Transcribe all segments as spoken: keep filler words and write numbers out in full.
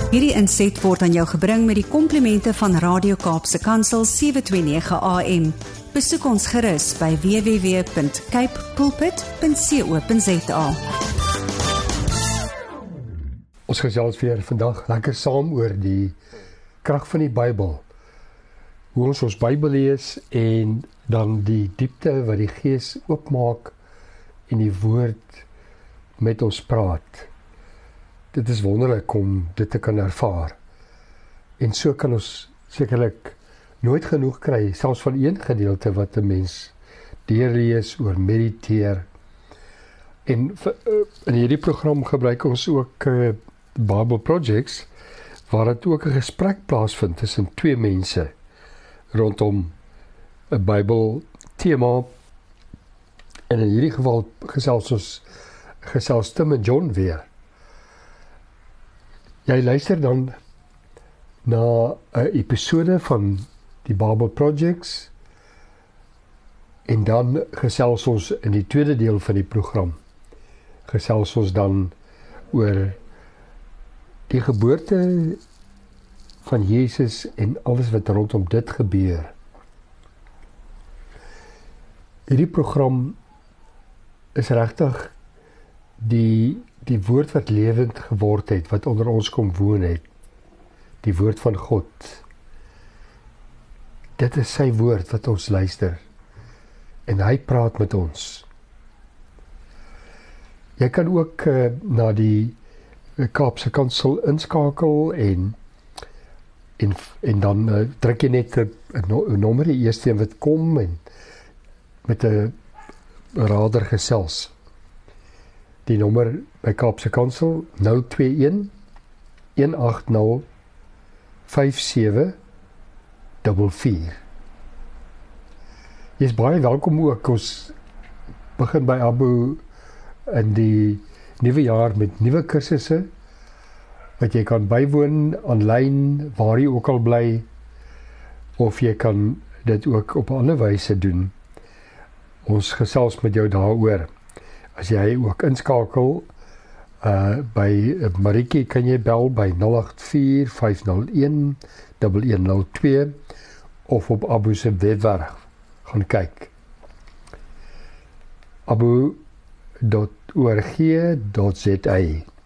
Hierdie inset word aan jou gebring met die komplimente van Radio Kaapse Kansel sewe twee nege A M. Besoek ons gerus by w w w punt cape pulpit punt co punt za. Ons gesels weer vandag lekker saam oor die krag van die Bybel. Hoe ons ons Bybel lees en dan die diepte wat die Gees oopmaak en die woord met ons praat. Dit is wonderlik om dit te kan ervaar. En so kan ons sekerlik nooit genoeg kry, selfs van een gedeelte wat 'n mens deurlees, oor mediteer. En in hierdie program gebruik ons ook uh, Bible Projects, waar dit ook 'n gesprek plaasvind tussen twee mense rondom 'n Bybel tema. En in hierdie geval gesels ons gesels Tim en John weer. Jy luister dan na 'n episode van die Bible Projects en dan gesels ons in die tweede deel van die program. Gesels ons dan oor die geboorte van Jesus en alles wat rondom dit gebeur. Hierdie program is regtig die die woord wat lewend geword het, wat onder ons kom woon het, die woord van God. Dit is sy woord wat ons luister, en hy praat met ons. Jy kan ook uh, na die Kaapse Kansel inskakel, en en, en dan uh, druk jy net 'n nommer, die eerste een wat kom, en met 'n rader gesels. Die nommer by Kaapse Kansel nul twee een een agt nul vyf sewe vier vier. Jy is baie welkom ook. Ons begin by Abu in die nuwe jaar met nuwe kursusse wat jy kan bywoon aanlyn waar jy ook al bly, of jy kan dit ook op 'n ander wyse doen. Ons gesels met jou daaroor. As jy ook inskakel uh, by Marieke, kan jy bel by nul agt vier vyf nul een een een nul twee of op Abu se webwerf gaan kyk. abu punt org punt za.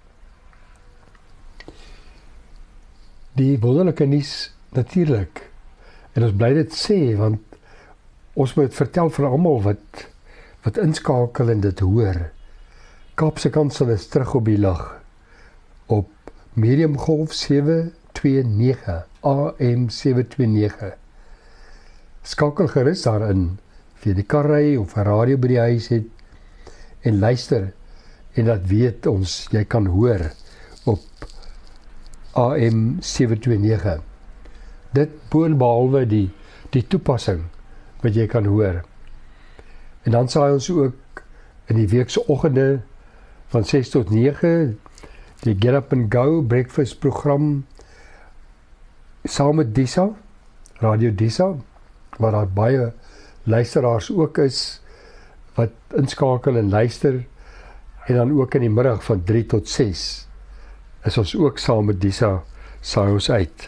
Die wonderlike nuus natuurlik, en ons bly dit sê, want ons moet vertel vir almal wat wat inskakel en dit hoor. Kaapse Kansel is terug op die lug op Medium Golf sewe twee nege A M sewe twee nege. Skakel gerus daarin vir die karry of 'n radio by die huis het en luister, en dat weet ons jy kan hoor op A M sewe twee nege. Dit boonbehalwe die die toepassing wat jy kan hoor. En dan saai ons ook in die week se oggende van ses tot nege die Get Up and Go breakfast program saam met Disa, Radio Disa, waar daar baie luisteraars ook is wat inskakel en luister, en dan ook in die middag van drie tot ses is ons ook saam met Disa saai ons uit.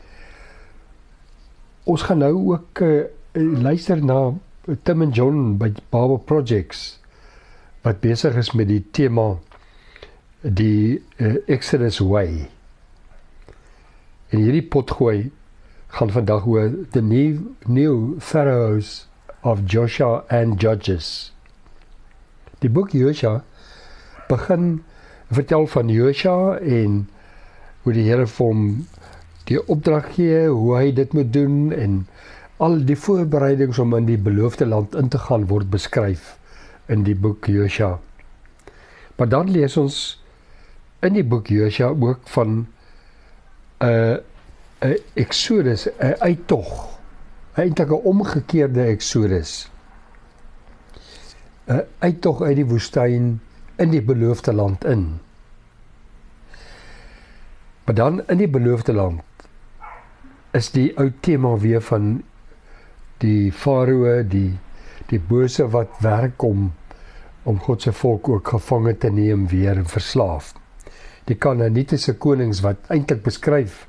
Ons gaan nou ook uh, luister na Tim en John by Bible Projects, wat besig is met die tema, die uh, Exodus Way. En hierdie potgooi gaan vandag oor the new, new pharaohs of Joshua and Judges. Die boek Joshua begin vertel van Joshua en hoe die Here vir hom die opdrag gee, hoe hy dit moet doen, en al die voorbereidings om in die beloofde land in te gaan word beskryf in die boek Joshua. Maar dan lees ons in die boek Joshua ook van 'n uh, 'n Exodus, 'n uittog, eintlik 'n omgekeerde Exodus. 'n Uittog uit die woestyn in die beloofde land in. Maar dan in die beloofde land is die ou tema weer van die farao, die die bose wat werk om om God se volk ook gevange te neem weer en verslaaf. die Kanaanitiese konings wat eintlik beskryf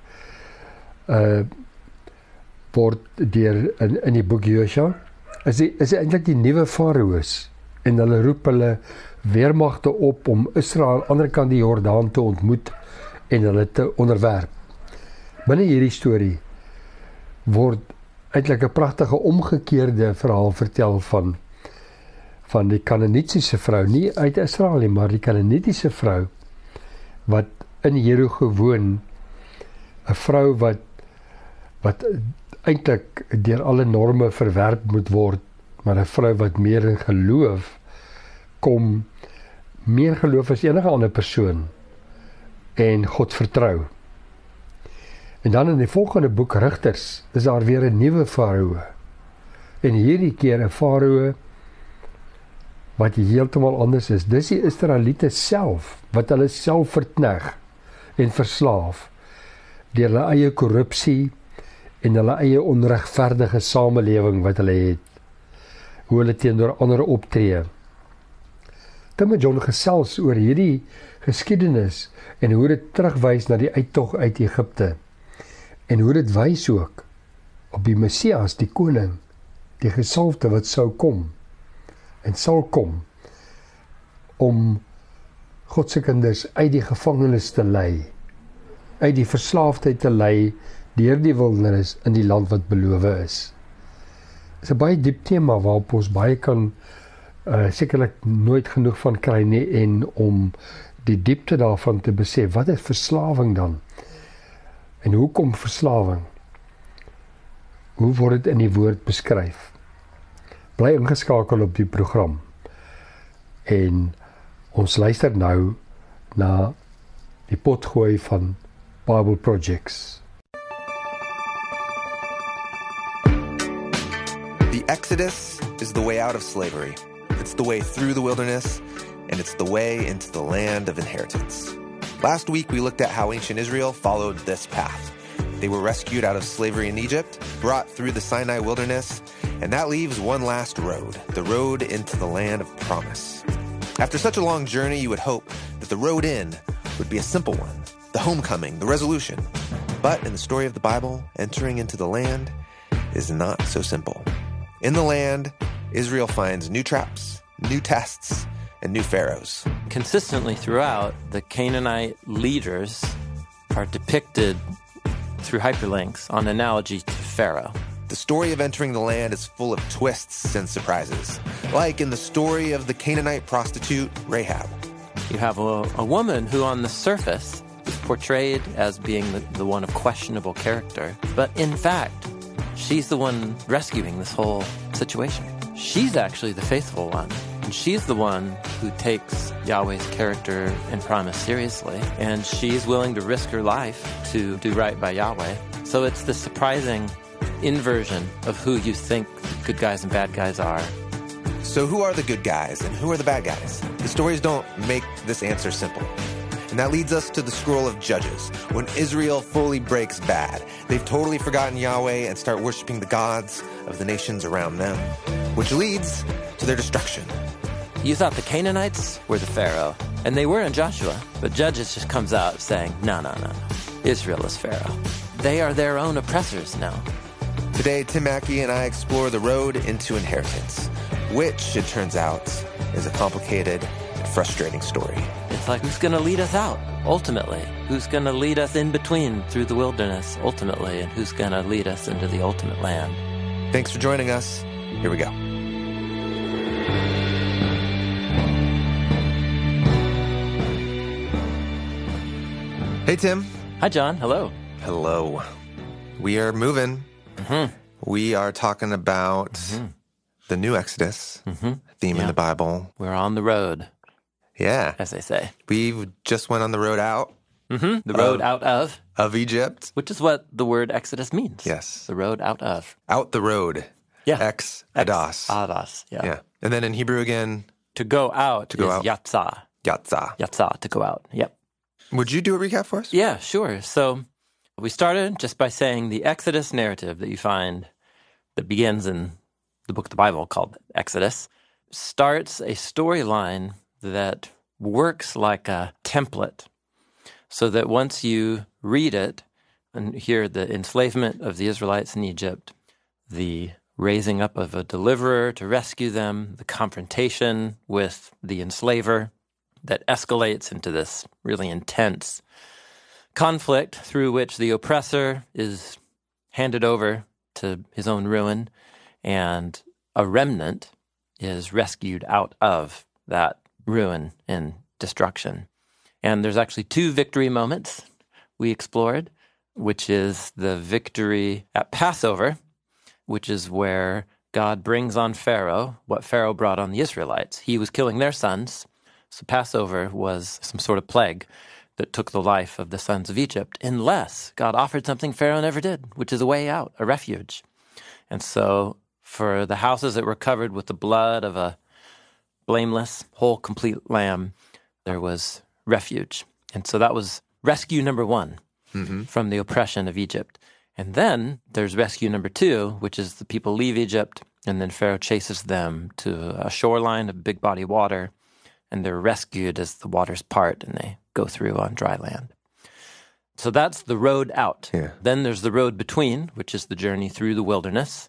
uh word deur in in die boek Josua, is die, is eintlik die nuwe farao's, en hulle roep hulle weermagte op om Israel aan die ander kant die Jordaan te ontmoet en hulle te onderwerp. Binne hierdie storie word eintlik 'n pragtige omgekeerde verhaal vertel van van die Kanaanitiese vrou, nie uit Israel nie, maar die Kanaanitiese vrou wat in Jerigo woon, 'n vrou wat wat eintlik deur alle norme verwerp moet word, maar 'n vrou wat meer in geloof kom, meer geloof as enige ander persoon, en God vertrou. En dan in die volgende boek Rigters is daar weer 'n nuwe farao, en hierdie keer 'n farao wat heeltemal anders is. Dis die Israeliete self, wat hulle self verkneg en verslaaf, deur hulle eie korrupsie en hulle eie onregverdige samelewing wat hulle het, hoe hulle teenoor ander optree. Tim en John gesels oor hierdie geskiedenis en hoe dit terugwys na die uittog uit Egipte, en hoe dit wys ook op die Messias, die koning, die gesalfde wat sou kom en sal kom om God se kinders uit die gevangenis te lei, uit die verslaafdheid te lei deur die wildernis in die land wat beloof is. Dit is 'n baie diep tema waarop ons baie kan uh, sekerlik nooit genoeg van kry nie, en om die diepte daarvan te besef. Wat is verslawing dan? En hoe kom verslawing? Hoe word dit in die woord beskryf? Bly ingeskakel op die program. En ons luister nou na die potgooi van Bible Projects. The Exodus is the way out of slavery. It's the way through the wilderness, and it's the way into the land of inheritance. Last week, we looked at how ancient Israel followed this path. They were rescued out of slavery in Egypt, brought through the Sinai wilderness, and that leaves one last road, the road into the land of promise. After such a long journey, you would hope that the road in would be a simple one, the homecoming, the resolution. But in the story of the Bible, entering into the land is not so simple. In the land, Israel finds new traps, new tests, and new pharaohs. Consistently throughout, the Canaanite leaders are depicted through hyperlinks on analogy to Pharaoh. The story of entering the land is full of twists and surprises, like in the story of the Canaanite prostitute Rahab. You have a, a woman who on the surface is portrayed as being the, the one of questionable character, but in fact, she's the one rescuing this whole situation. She's actually the faithful one, and she's the one who takes Yahweh's character and promise seriously, and she's willing to risk her life to do right by Yahweh. So it's the surprising inversion of who you think good guys and bad guys are. So who are the good guys and who are the bad guys? The stories don't make this answer simple. And that leads us to the scroll of Judges, when Israel fully breaks bad. They've totally forgotten Yahweh and start worshiping the gods of the nations around them, which leads to their destruction. You thought the Canaanites were the Pharaoh, and they were in Joshua, but Judges just comes out saying, no, no, no, no. Israel is Pharaoh. They are their own oppressors now. Today, Tim Mackey and I explore the road into inheritance, which, it turns out, is a complicated and frustrating story. It's like, who's going to lead us out, ultimately? Who's going to lead us in between through the wilderness, ultimately? And who's going to lead us into the ultimate land? Thanks for joining us. Here we go. Hey, Tim. Hi, John. Hello. Hello. We are moving. Mm-hmm. We are talking about mm-hmm. the new Exodus, mm-hmm. theme yeah. in the Bible. We're on the road. Yeah. As they say. We just went on the road out. Mm-hmm. The road of, out of. Of Egypt. Which is what the word Exodus means. Yes. The road out of. Out the road. Yeah. Ex adas. Adas, yeah. Yeah. And then in Hebrew again. To go out to go is out. yatzah. Yatzah. Yatzah, to go out. Yep. Would you do a recap for us? Yeah, sure. So we started just by saying the Exodus narrative that you find that begins in the book of the Bible called Exodus starts a storyline that works like a template so that once you read it and hear the enslavement of the Israelites in Egypt, the raising up of a deliverer to rescue them, the confrontation with the enslaver that escalates into this really intense conflict through which the oppressor is handed over to his own ruin, and a remnant is rescued out of that ruin and destruction. And there's actually two victory moments we explored, which is the victory at Passover, which is where God brings on Pharaoh what Pharaoh brought on the Israelites. He was killing their sons, so Passover was some sort of plague that took the life of the sons of Egypt, unless God offered something Pharaoh never did, which is a way out, a refuge. And so for the houses that were covered with the blood of a blameless, whole, complete lamb, there was refuge. And so that was rescue number one mm-hmm. from the oppression of Egypt. And then there's rescue number two, which is the people leave Egypt, and then Pharaoh chases them to a shoreline, a big body of water, and they're rescued as the waters part and they go through on dry land. So that's the road out. Yeah. Then there's the road between, which is the journey through the wilderness.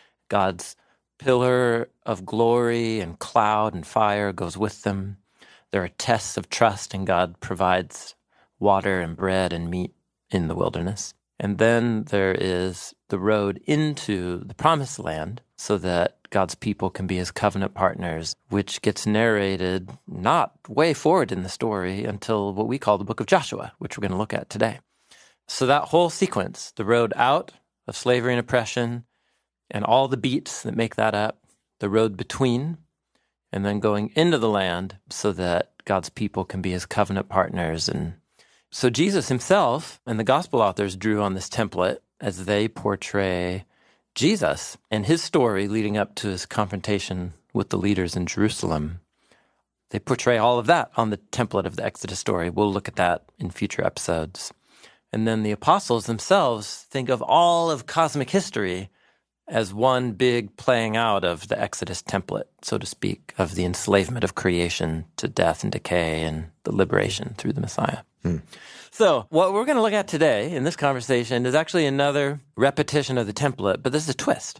God's pillar of glory and cloud and fire goes with them. There are tests of trust, and God provides water and bread and meat in the wilderness. And then there is the road into the promised land so that God's people can be his covenant partners, which gets narrated not way forward in the story until what we call the book of Joshua, which we're going to look at today. So that whole sequence, the road out of slavery and oppression, and all the beats that make that up, the road between, and then going into the land so that God's people can be his covenant partners. And so Jesus himself and the gospel authors drew on this template as they portray Jesus and his story leading up to his confrontation with the leaders in Jerusalem. They portray all of that on the template of the Exodus story. We'll look at that in future episodes. And then the apostles themselves think of all of cosmic history as one big playing out of the Exodus template, so to speak, of the enslavement of creation to death and decay and the liberation through the Messiah. Hmm. So what we're going to look at today in this conversation is actually another repetition of the template, but this is a twist.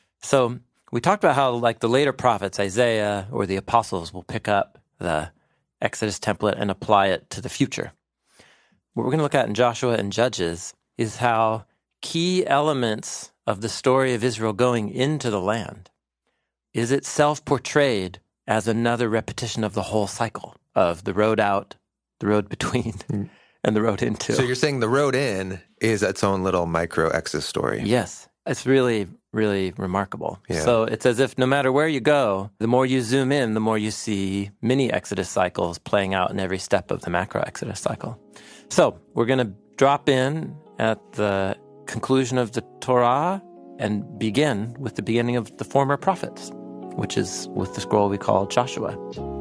So we talked about how, like, the later prophets, Isaiah or the apostles, will pick up the Exodus template and apply it to the future. What we're going to look at in Joshua and Judges is how key elements of the story of Israel going into the land is itself portrayed as another repetition of the whole cycle of the road out, the road between, mm. and the road into. So you're saying the road in is its own little micro Exodus story. Yes. It's really, really remarkable. Yeah. So it's as if no matter where you go, the more you zoom in, the more you see mini Exodus cycles playing out in every step of the macro Exodus cycle. So we're going to drop in at the conclusion of the Torah and begin with the beginning of the former prophets, which is with the scroll we call Joshua.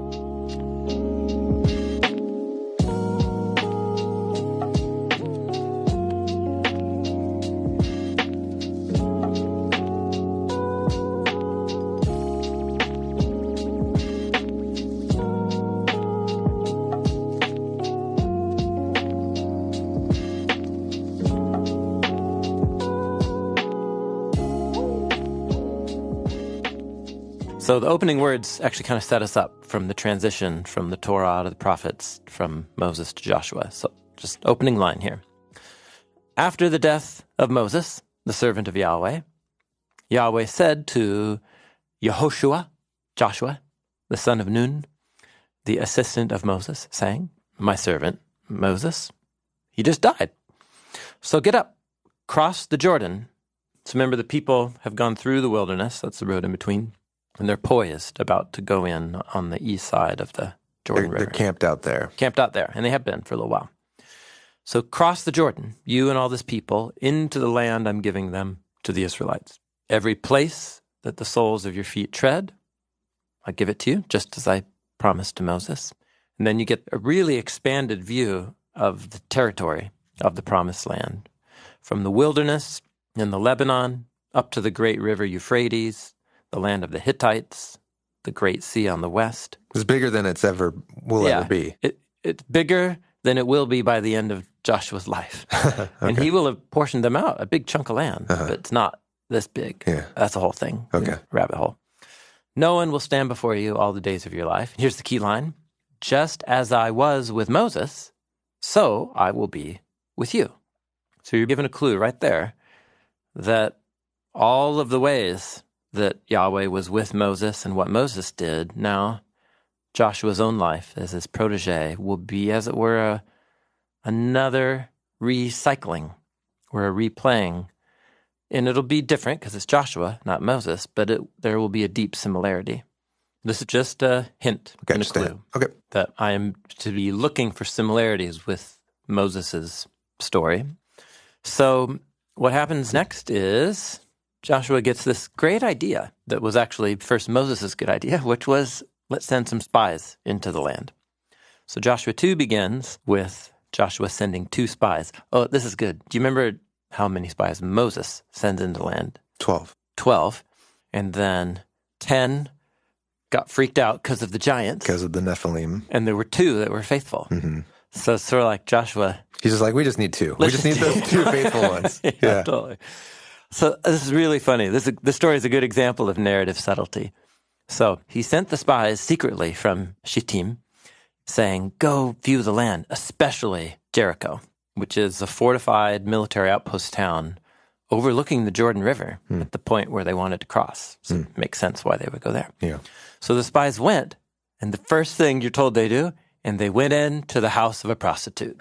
So the opening words actually kind of set us up from the transition from the Torah to the prophets, from Moses to Joshua. So just opening line here. After the death of Moses, the servant of Yahweh, Yahweh said to Yehoshua, Joshua, the son of Nun, the assistant of Moses, saying, "My servant Moses, he just died. So get up, cross the Jordan." So remember, the people have gone through the wilderness, that's the road in between, and they're poised, about to go in on the east side of the Jordan they're, River. They're camped out there. Camped out there, and they have been for a little while. So cross the Jordan, you and all this people, into the land I'm giving them to the Israelites. Every place that the soles of your feet tread, I give it to you, just as I promised to Moses. And then you get a really expanded view of the territory of the promised land, from the wilderness in the Lebanon up to the great river Euphrates, the land of the Hittites, the Great Sea on the west. It's bigger than it's ever will yeah, ever be. It, it's bigger than it will be by the end of Joshua's life. Okay. And he will have portioned them out, a big chunk of land, uh-huh. but it's not this big. Yeah. That's the whole thing. Okay. Rabbit hole. No one will stand before you all the days of your life. Here's the key line. Just as I was with Moses, so I will be with you. So you're given a clue right there that all of the ways that Yahweh was with Moses and what Moses did, now Joshua's own life as his protege will be, as it were, a, another recycling or a replaying. And it'll be different because it's Joshua, not Moses, but it, there will be a deep similarity. This is just a hint okay, and a clue okay. that I am to be looking for similarities with Moses' story. So what happens next is Joshua gets this great idea that was actually first Moses' good idea, which was, let's send some spies into the land. So Joshua two begins with Joshua sending two spies. Oh, this is good. Do you remember how many spies Moses sends into the land? Twelve. Twelve. And then ten got freaked out because of the giants. Because of the Nephilim. And there were two that were faithful. Mm-hmm. So it's sort of like Joshua. He's just like, we just need two. We just need those two faithful ones. yeah, yeah, totally. So this is really funny. This, this story is a good example of narrative subtlety. So he sent the spies secretly from Shittim, saying, go view the land, especially Jericho, which is a fortified military outpost town overlooking the Jordan River mm. at the point where they wanted to cross. So mm. it makes sense why they would go there. Yeah. So the spies went, and the first thing you're told they do, and they went into the house of a prostitute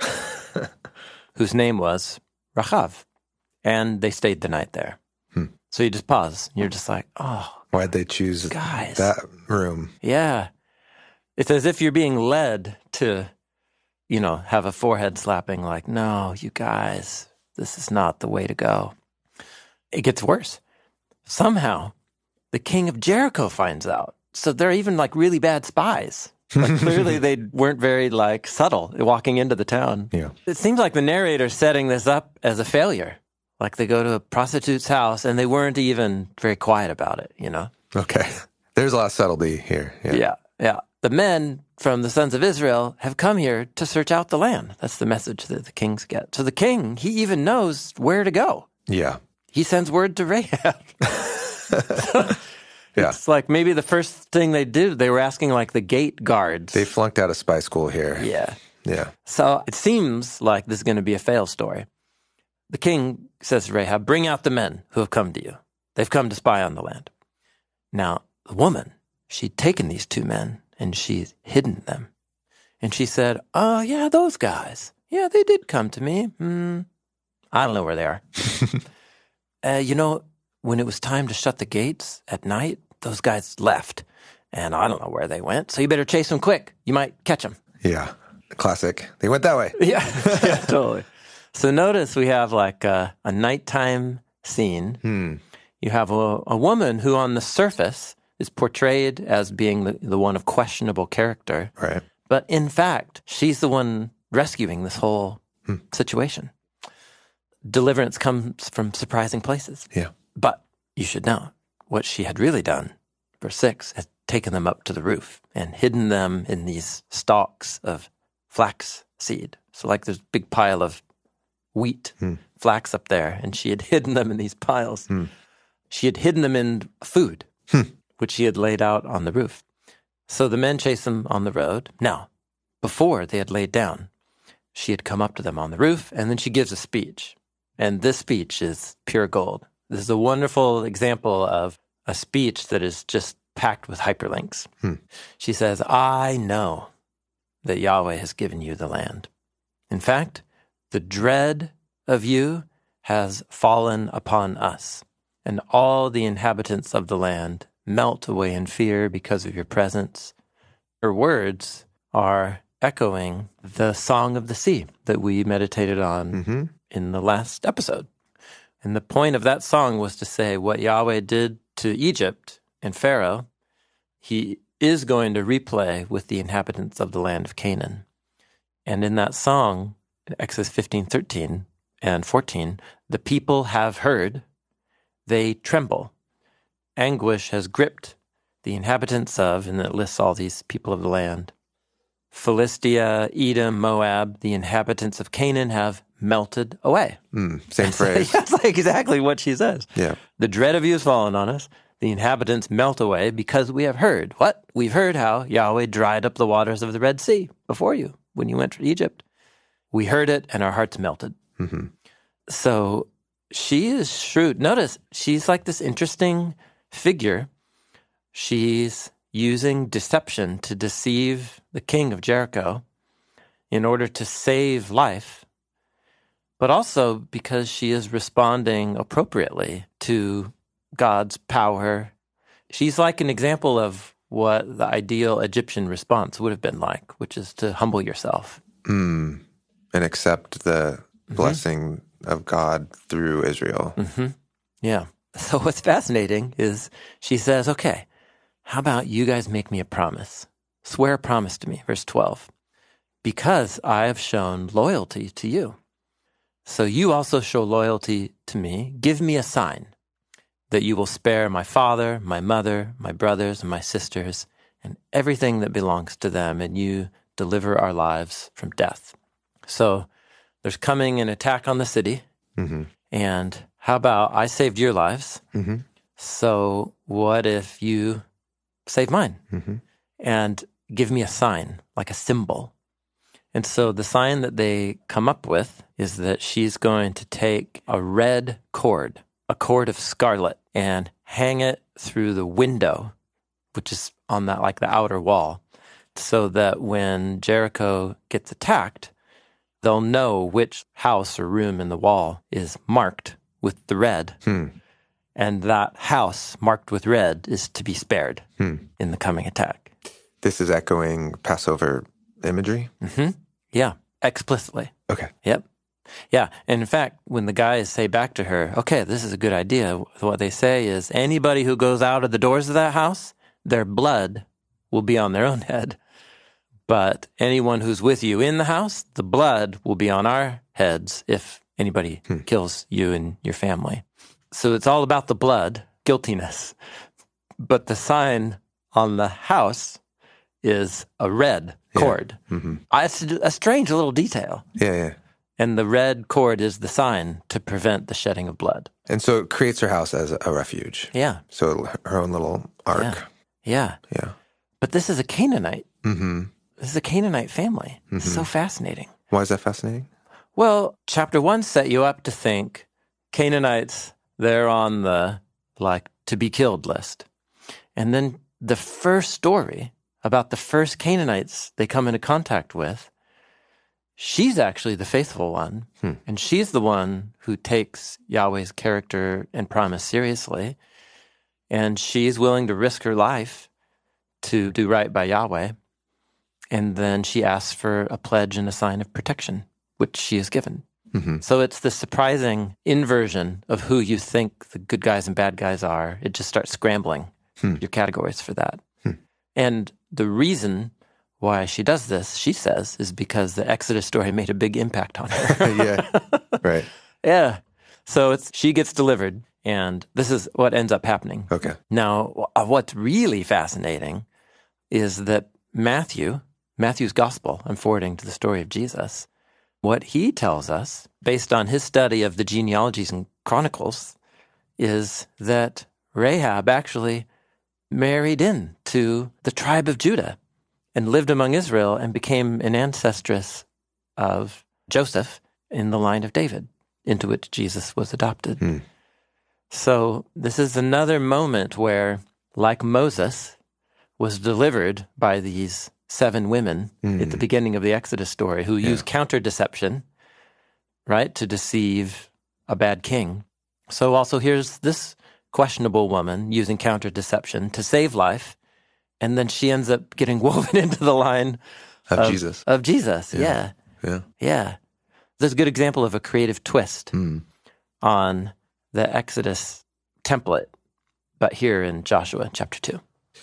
whose name was Rachav, and they stayed the night there. Hmm. So you just pause. You're just like, oh, why'd they choose guys. that room? Yeah. It's as if you're being led to, you know, have a forehead slapping like, no, you guys, this is not the way to go. It gets worse. Somehow, the king of Jericho finds out. So they're even like really bad spies. Like clearly they weren't very like subtle walking into the town. Yeah. It seems like the narrator's setting this up as a failure. Like they go to a prostitute's house and they weren't even very quiet about it, you know? Okay. There's a lot of subtlety here. Yeah. Yeah. Yeah. The men from the sons of Israel have come here to search out the land. That's the message that the kings get. So the king, he even knows where to go. Yeah. He sends word to Rahab. so, yeah. It's like maybe the first thing they did, they were asking like the gate guards. They flunked out of spy school here. Yeah. Yeah. So it seems like this is going to be a fail story. The king says to Rahab, bring out the men who have come to you. They've come to spy on the land. Now, the woman, she'd taken these two men and she'd hidden them. And she said, oh, yeah, those guys. Yeah, they did come to me. Hmm. I don't know where they are. uh, you know, when it was time to shut the gates at night, those guys left. And I don't know where they went. So you better chase them quick. You might catch them. Yeah. Classic. They went that way. Yeah, yeah, totally. So notice we have like a, a nighttime scene. Hmm. You have a, a woman who on the surface is portrayed as being the, the one of questionable character. Right. But in fact, she's the one rescuing this whole hmm. situation. Deliverance comes from surprising places. Yeah. But you should know what she had really done, verse six, had taken them up to the roof and hidden them in these stalks of flax seed. So like there's a big pile of wheat, hmm. flax up there, and she had hidden them in these piles. Hmm. She had hidden them in food, hmm. which she had laid out on the roof. So the men chased them on the road. Now, before they had laid down, she had come up to them on the roof, and then she gives a speech. And this speech is pure gold. This is a wonderful example of a speech that is just packed with hyperlinks. Hmm. She says, I know that Yahweh has given you the land. In fact, the dread of you has fallen upon us, and all the inhabitants of the land melt away in fear because of your presence. Her words are echoing the Song of the Sea that we meditated on mm-hmm. in the last episode. And the point of that song was to say what Yahweh did to Egypt and Pharaoh, he is going to replay with the inhabitants of the land of Canaan. And in that song, Exodus fifteen, thirteen and fourteen, the people have heard, they tremble. Anguish has gripped the inhabitants of, and it lists all these people of the land. Philistia, Edom, Moab, the inhabitants of Canaan have melted away. Mm, same phrase. That's like exactly what she says. Yeah. The dread of you has fallen on us. The inhabitants melt away because we have heard. What? We've heard how Yahweh dried up the waters of the Red Sea before you when you went to Egypt. We heard it and our hearts melted. Mm-hmm. So she is shrewd. Notice, she's like this interesting figure. She's using deception to deceive the king of Jericho in order to save life, but also because she is responding appropriately to God's power. She's like an example of what the ideal Egyptian response would have been like, which is to humble yourself. Mm. And accept the mm-hmm. blessing of God through Israel. Mm-hmm. Yeah. So what's fascinating is she says, okay, how about you guys make me a promise? Swear a promise to me, verse twelve. Because I have shown loyalty to you. So you also show loyalty to me. Give me a sign that you will spare my father, my mother, my brothers, and my sisters, and everything that belongs to them, and you deliver our lives from death. So there's coming an attack on the city, mm-hmm. and how about I saved your lives? Mm-hmm. So what if you save mine? Mm-hmm. And give me a sign, like a symbol. And so the sign that they come up with is that she's going to take a red cord, a cord of scarlet, and hang it through the window, which is on that, like the outer wall, so that when Jericho gets attacked, they'll know which house or room in the wall is marked with the red. Hmm. And that house marked with red is to be spared hmm. in the coming attack. This is echoing Passover imagery? Mm-hmm. Yeah, explicitly. Okay. Yep. Yeah, and in fact, when the guys say back to her, okay, this is a good idea, what they say is, anybody who goes out of the doors of that house, their blood will be on their own head. But anyone who's with you in the house, the blood will be on our heads if anybody hmm. kills you and your family. So it's all about the blood, guiltiness. But the sign on the house is a red cord. Yeah. Mm-hmm. I, it's a strange little detail. Yeah, yeah. And the red cord is the sign to prevent the shedding of blood. And so it creates her house as a refuge. Yeah. So her own little ark. Yeah. Yeah. yeah. But this is a Canaanite. Mm-hmm. This is a Canaanite family. Mm-hmm. It's so fascinating. Why is that fascinating? Well, chapter one set you up to think Canaanites, they're on the, like, to be killed list. And then the first story about the first Canaanites they come into contact with, she's actually the faithful one. Hmm. And she's the one who takes Yahweh's character and promise seriously. And she's willing to risk her life to do right by Yahweh. And then she asks for a pledge and a sign of protection, which she is given. Mm-hmm. So it's the surprising inversion of who you think the good guys and bad guys are. It just starts scrambling hmm. your categories for that. Hmm. And the reason why she does this, she says, is because the Exodus story made a big impact on her. yeah, right. Yeah. So it's she gets delivered, and this is what ends up happening. Okay. Now, what's really fascinating is that Matthew, Matthew's gospel, I'm forwarding to the story of Jesus, what he tells us, based on his study of the genealogies and chronicles, is that Rahab actually married in to the tribe of Judah and lived among Israel and became an ancestress of Joseph in the line of David, into which Jesus was adopted. Hmm. So this is another moment where, like Moses was delivered by these seven women mm. at the beginning of the Exodus story who yeah. use counter-deception, right, to deceive a bad king. So also here's this questionable woman using counter-deception to save life, and then she ends up getting woven into the line of, of Jesus. Of Jesus, yeah. Yeah. Yeah. yeah. There's a good example of a creative twist mm. on the Exodus template, but here in Joshua chapter two.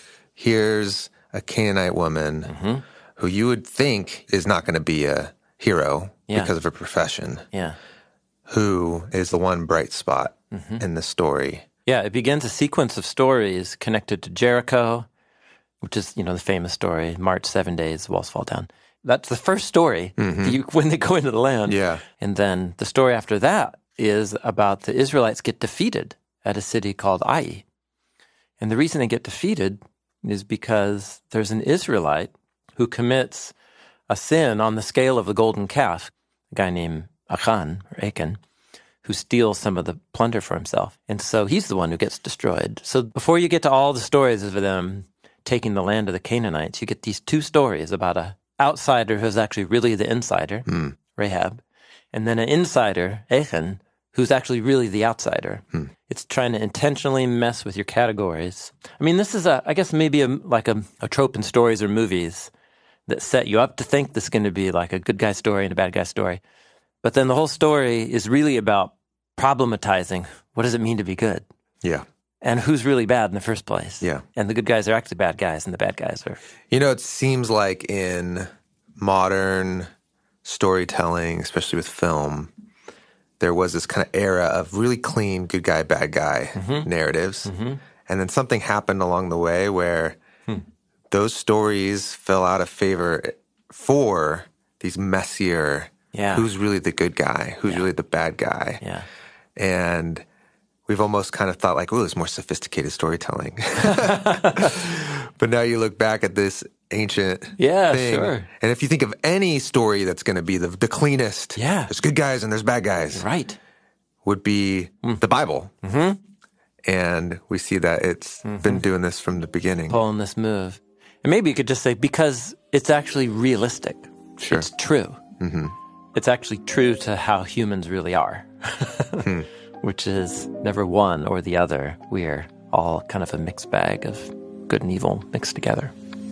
Here's a Canaanite woman mm-hmm. who you would think is not going to be a hero yeah. because of her profession, yeah. who is the one bright spot mm-hmm. in the story. Yeah, it begins a sequence of stories connected to Jericho, which is, you know, the famous story, march seven days, walls fall down. That's the first story Mhm. you, when they go into the land. Yeah. And then the story after that is about the Israelites get defeated at a city called Ai. And the reason they get defeated is because there's an Israelite who commits a sin on the scale of the golden calf, a guy named Achan, or Achan, who steals some of the plunder for himself. And so he's the one who gets destroyed. So before you get to all the stories of them taking the land of the Canaanites, you get these two stories about a outsider who's actually really the insider, Mm. Rahab, and then an insider, Achan, who's actually really the outsider. Hmm. It's trying to intentionally mess with your categories. I mean, this is, a, I guess, maybe a, like a, a trope in stories or movies that set you up to think this is going to be like a good guy story and a bad guy story. But then the whole story is really about problematizing what does it mean to be good Yeah. and who's really bad in the first place. Yeah. And the good guys are actually bad guys and the bad guys are... You know, it seems like in modern storytelling, especially with film, there was this kind of era of really clean good guy, bad guy Mhm. narratives. Mhm. And then something happened along the way where Hmm. those stories fell out of favor for these messier, Yeah. who's really the good guy, who's Yeah. really the bad guy. Yeah. And we've almost kind of thought like, oh, there's more sophisticated storytelling. But now you look back at this ancient Yeah, thing. sure. And if you think of any story that's going to be the, the cleanest, Yeah. there's good guys and there's bad guys, Right. would be the Bible. Mm-hmm. And we see that it's been doing this from the beginning. Pulling this move. And maybe you could just say, because it's actually realistic. Sure. It's true. Mm-hmm. It's actually true to how humans really are, Hmm. which is never one or the other. We're all kind of a mixed bag of good and evil mixed together.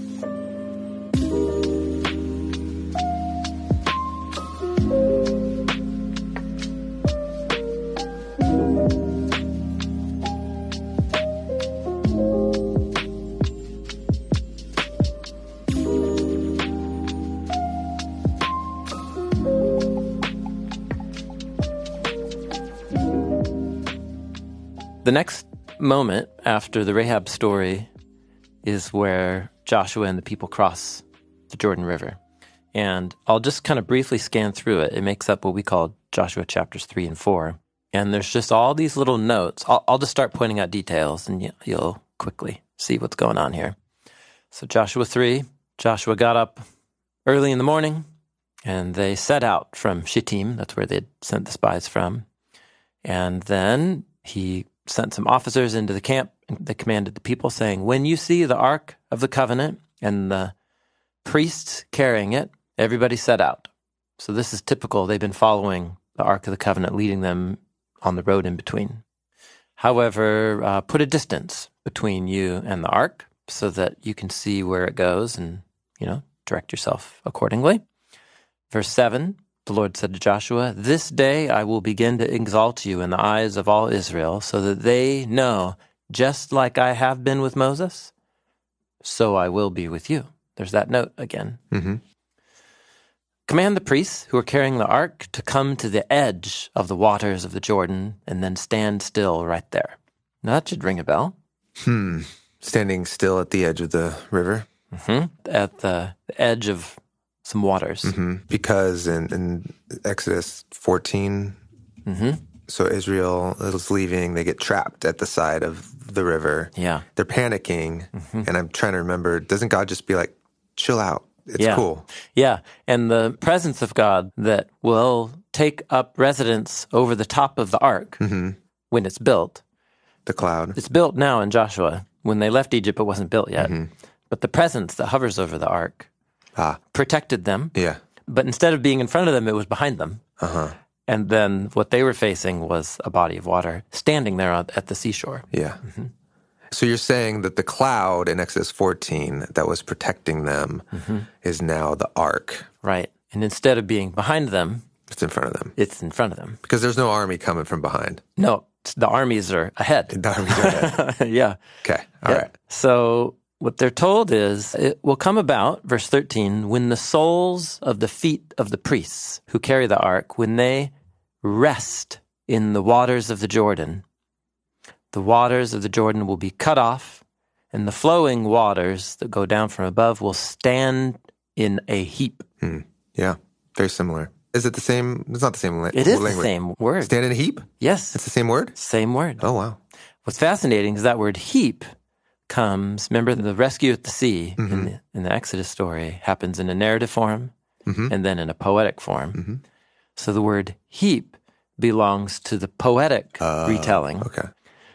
The next moment after the Rahab story is where Joshua and the people cross the Jordan River. And I'll just kind of briefly scan through it. It makes up what we call Joshua chapters three and four. And there's just all these little notes. I'll, I'll just start pointing out details, and you, you'll quickly see what's going on here. So Joshua three, Joshua got up early in the morning, and they set out from Shittim. That's where they'd sent the spies from. And then he sent some officers into the camp, and they commanded the people, saying, when you see the Ark of the Covenant and the priests carrying it, everybody set out. So this is typical. They've been following the Ark of the Covenant, leading them on the road in between. However, uh, put a distance between you and the Ark so that you can see where it goes and, you know, direct yourself accordingly. Verse seven, the Lord said to Joshua, this day I will begin to exalt you in the eyes of all Israel so that they know, just like I have been with Moses, so I will be with you. There's that note again. Mm-hmm. Command the priests who are carrying the ark to come to the edge of the waters of the Jordan and then stand still right there. Now that should ring a bell. Hmm. Standing still at the edge of the river. Mm-hmm. At the edge of some waters. Mm-hmm. Because in, in Exodus fourteen, Mm-hmm. so Israel is leaving, they get trapped at the side of the river. Yeah. They're panicking, Mm-hmm. and I'm trying to remember, doesn't God just be like, chill out, it's Yeah. cool? Yeah, and the presence of God that will take up residence over the top of the ark Mm-hmm. when it's built. The cloud. It's built now in Joshua. When they left Egypt, it wasn't built yet. Mm-hmm. But the presence that hovers over the ark Ah, protected them. yeah. But instead of being in front of them, it was behind them. Uh-huh. And then what they were facing was a body of water standing there on- at the seashore. Yeah. Mm-hmm. So you're saying that the cloud in Exodus fourteen that was protecting them Mm-hmm. is now the ark. Right. And instead of being behind them, It's in front of them. it's in front of them. Because there's no army coming from behind. No, the armies are ahead. The armies are ahead. Yeah. Okay. All Yeah. right. So what they're told is, it will come about, verse thirteen, when the soles of the feet of the priests who carry the ark, when they rest in the waters of the Jordan, the waters of the Jordan will be cut off, and the flowing waters that go down from above will stand in a heap. Hmm. Yeah, very similar. Is it the same? It's not the same la- It is language. the same word. Stand in a heap? Yes. It's the same word? Same word. Oh, wow. What's fascinating is that word heap comes, remember the rescue at the sea Mm-hmm. in, the, in the Exodus story happens in a narrative form Mm-hmm. and then in a poetic form. Mm-hmm. So the word heap belongs to the poetic Uh, retelling, Okay.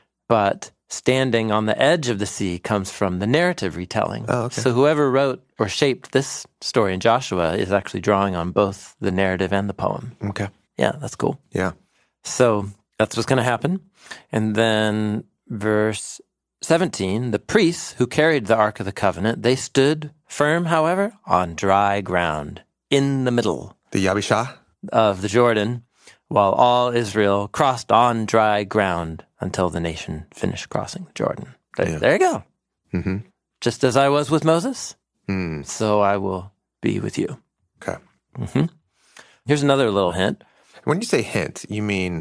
but standing on the edge of the sea comes from the narrative retelling. Oh, okay. So whoever wrote or shaped this story in Joshua is actually drawing on both the narrative and the poem. Okay. Yeah, that's cool. Yeah. So that's what's going to happen. And then verse seventeen, the priests who carried the Ark of the Covenant, they stood firm, however, on dry ground in the middle The Yabishah? of the Jordan, while all Israel crossed on dry ground until the nation finished crossing the Jordan. There, Yeah. there you go. Mm-hmm. Just as I was with Moses, Mm. so I will be with you. Okay. hmm Here's another little hint. When you say hint, you mean...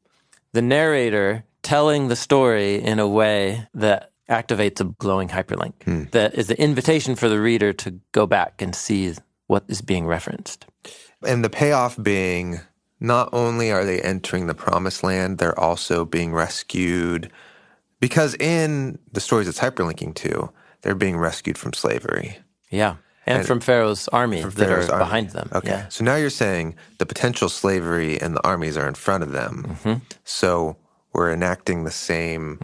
The narrator telling the story in a way that activates a glowing hyperlink, Hmm. that is the invitation for the reader to go back and see what is being referenced. And the payoff being, not only are they entering the promised land, they're also being rescued. Because in the stories it's hyperlinking to, they're being rescued from slavery. Yeah. And, And from Pharaoh's army From that Pharaoh's are army. behind them. Okay. Yeah. So now you're saying the potential slavery and the armies are in front of them. Mm-hmm. So we're enacting the same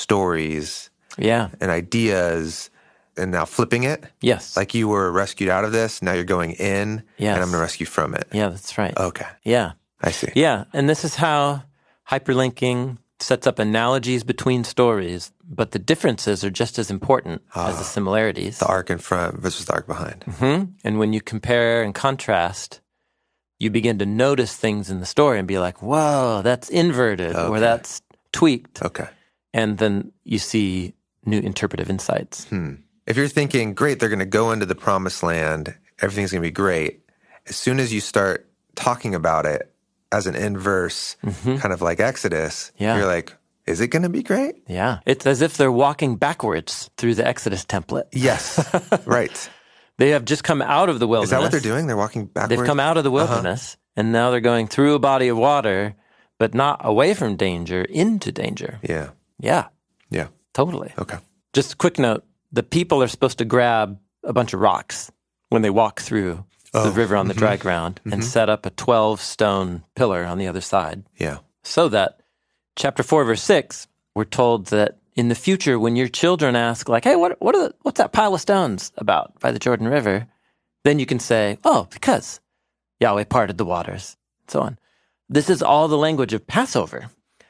stories Yeah. and ideas and now flipping it. Yes. Like you were rescued out of this, now you're going in, Yes. and I'm going to rescue from it. Yeah, that's right. Okay. Yeah. I see. Yeah. And this is how hyperlinking sets up analogies between stories, but the differences are just as important as the similarities. The arc in front versus the arc behind. hmm And when you compare and contrast, you begin to notice things in the story and be like, whoa, that's inverted or Okay. that's tweaked. Okay. And then you see new interpretive insights. Hmm. If you're thinking, great, they're going to go into the promised land, everything's going to be great, as soon as you start talking about it as an inverse, kind of like Exodus, Yeah. you're like, is it going to be great? Yeah. It's as if they're walking backwards through the Exodus template. Yes. Right. They have just come out of the wilderness. Is that what they're doing? They're walking backwards? They've come out of the wilderness, and now they're going through a body of water, but not away from danger, into danger. Yeah. Yeah, Yeah. totally. Okay. Just a quick note, the people are supposed to grab a bunch of rocks when they walk through Oh, the river on the mhm. dry ground and set up a twelve-stone pillar on the other side. Yeah. So that, chapter four, verse six, we're told that in the future, when your children ask, like, hey, what, what are the, what's that pile of stones about by the Jordan River? Then you can say, oh, because Yahweh parted the waters, and so on. This is all the language of Passover.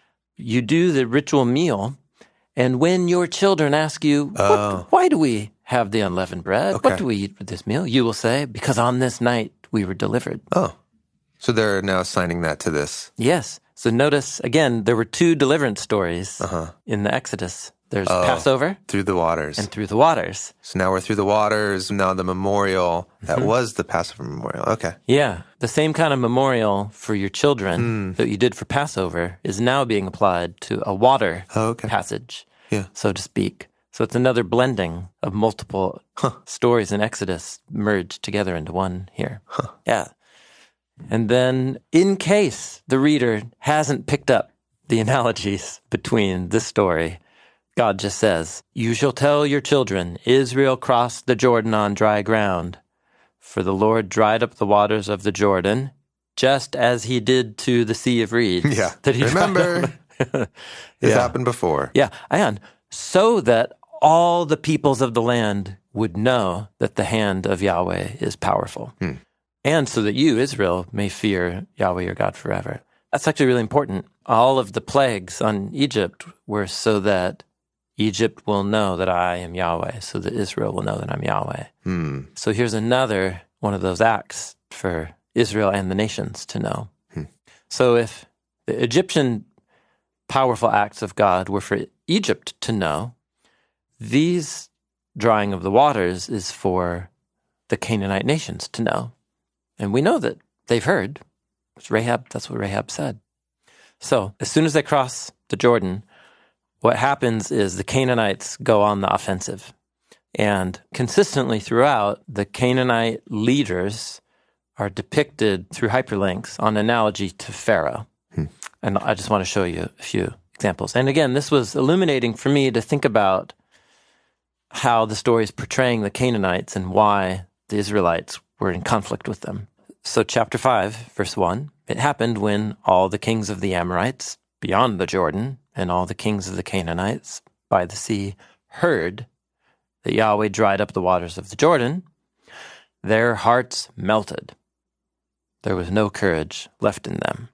You do the ritual meal, and when your children ask you, what, Oh. why do we have the unleavened bread? Okay. What do we eat with this meal? You will say, because on this night we were delivered. Oh. So they're now assigning that to this. Yes. So notice, again, there were two deliverance stories Uh-huh. in the Exodus. There's Oh. Passover Through the waters. and through the waters. So now we're through the waters. Now the memorial that Mm-hmm. was the Passover memorial. Okay. Yeah. The same kind of memorial for your children Hmm. that you did for Passover is now being applied to a water Oh, okay. passage, Yeah. so to speak. So it's another blending of multiple stories in Exodus merged together into one here. Yeah. And then in case the reader hasn't picked up the analogies between this story, God just says, you shall tell your children, Israel crossed the Jordan on dry ground, for the Lord dried up the waters of the Jordan, just as he did to the Sea of Reeds. Yeah. That he dried Remember, up. this Yeah. happened before. Yeah, and so that all the peoples of the land would know that the hand of Yahweh is powerful. Hmm. And so that you, Israel, may fear Yahweh your God forever. That's actually really important. All of the plagues on Egypt were so that Egypt will know that I am Yahweh, so that Israel will know that I'm Yahweh. Hmm. So here's another one of those acts for Israel and the nations to know. Hmm. So if the Egyptian powerful acts of God were for Egypt to know, these drying of the waters is for the Canaanite nations to know. And we know that they've heard. It's Rahab, that's what Rahab said. So as soon as they cross the Jordan, what happens is the Canaanites go on the offensive. And consistently throughout, the Canaanite leaders are depicted through hyperlinks on analogy to Pharaoh. Hmm. And I just want to show you a few examples. And again, this was illuminating for me to think about how the story is portraying the Canaanites and why the Israelites were in conflict with them. So chapter five, verse one, it happened when all the kings of the Amorites beyond the Jordan and all the kings of the Canaanites by the sea heard that Yahweh dried up the waters of the Jordan, their hearts melted. There was no courage left in them.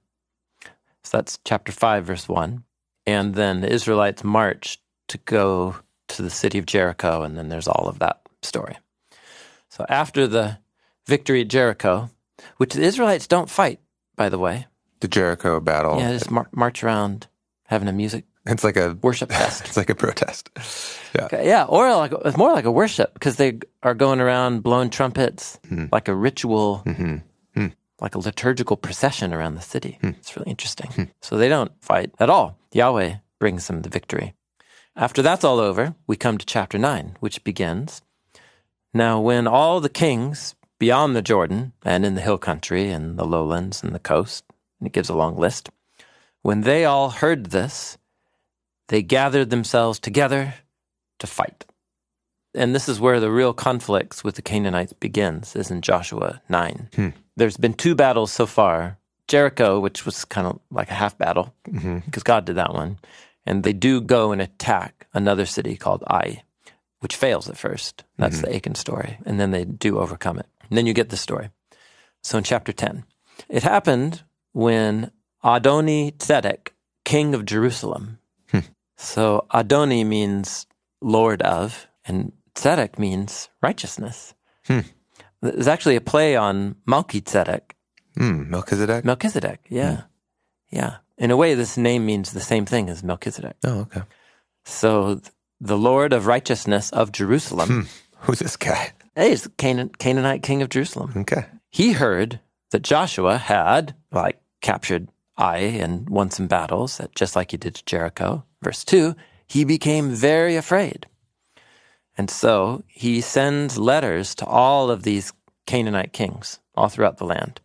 So that's chapter five, verse one. And then the Israelites marched to go to the city of Jericho, and then there's all of that story. So after the victory at Jericho, which the Israelites don't fight, by the way. The Jericho battle. Yeah, just mar- march around having a music It's like a worship fest. It's like a protest. Yeah. Okay, yeah, or like it's more like a worship because they are going around blowing trumpets, mm-hmm. like a ritual, mm-hmm. Mm. like a liturgical procession around the city. Mm. It's really interesting. Mm. So they don't fight at all. Yahweh brings them the victory. After that's all over, we come to chapter nine, which begins, now when all the kings beyond the Jordan and in the hill country and the lowlands and the coast, and it gives a long list, when they all heard this, they gathered themselves together to fight. And this is where the real conflicts with the Canaanites begins, is in Joshua nine. Hmm. There's been two battles so far. Jericho, which was kind of like a half battle, mm-hmm. because God did that one. And they do go and attack another city called Ai, which fails at first. That's mm-hmm. the Achan story. And then they do overcome it. And then you get the story. So in chapter ten, it happened when Adoni Tzedek, king of Jerusalem. Hmm. So Adoni means Lord of, and Tzedek means righteousness. Hmm. There's actually a play on Melchizedek. Mm, Melchizedek? Melchizedek, yeah. Hmm. Yeah. In a way, this name means the same thing as Melchizedek. Oh, okay. So the Lord of righteousness of Jerusalem. Hmm. Who's this guy? Hey, he's the Canaan, Canaanite king of Jerusalem. Okay. He heard that Joshua had, like, captured Ai and won some battles, just like he did to Jericho. Verse two, he became very afraid. And so he sends letters to all of these Canaanite kings all throughout the land.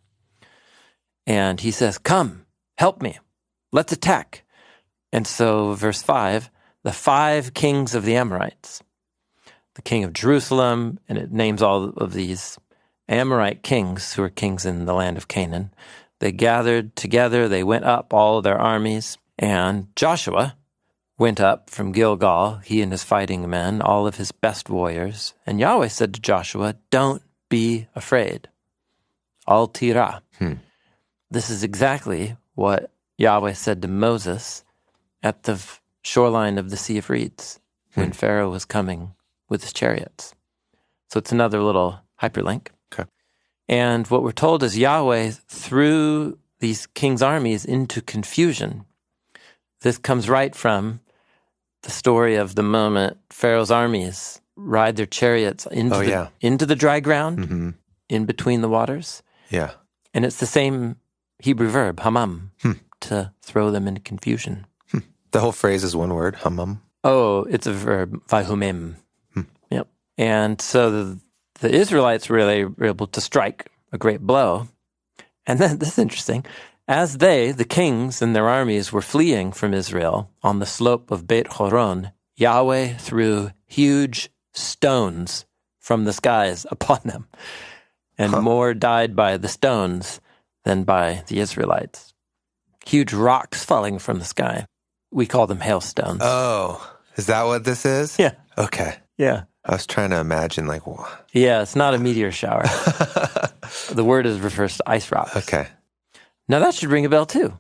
And he says, come, help me. Let's attack. And so verse five, the five kings of the Amorites, the king of Jerusalem, and it names all of these Amorite kings who are kings in the land of Canaan. They gathered together, they went up, all of their armies, and Joshua went up from Gilgal, he and his fighting men, all of his best warriors. And Yahweh said to Joshua, don't be afraid. Al tira. Hmm. This is exactly what Yahweh said to Moses at the shoreline of the Sea of Reeds when hmm. Pharaoh was coming with his chariots. So it's another little hyperlink. Okay. And what we're told is Yahweh threw these kings' armies into confusion. This comes right from the story of the moment Pharaoh's armies ride their chariots into, oh, the, yeah. into the dry ground, mm-hmm. in between the waters. Yeah. And it's the same Hebrew verb, hamam, hmm. to throw them into confusion. Hmm. The whole phrase is one word, hamam? Oh, it's a verb, vahumim. Hmm. Yep. And so the, the Israelites really were able to strike a great blow. And then, this is interesting, as they, the kings and their armies, were fleeing from Israel on the slope of Beit Horon, Yahweh threw huge stones from the skies upon them. And huh. more died by the stones than by the Israelites. Huge rocks falling from the sky. We call them hailstones. Oh, is that what this is? Yeah. Okay. Yeah. I was trying to imagine, like, what? Yeah, it's not a meteor shower. The word is refers to ice rocks. Okay. Now that should ring a bell too.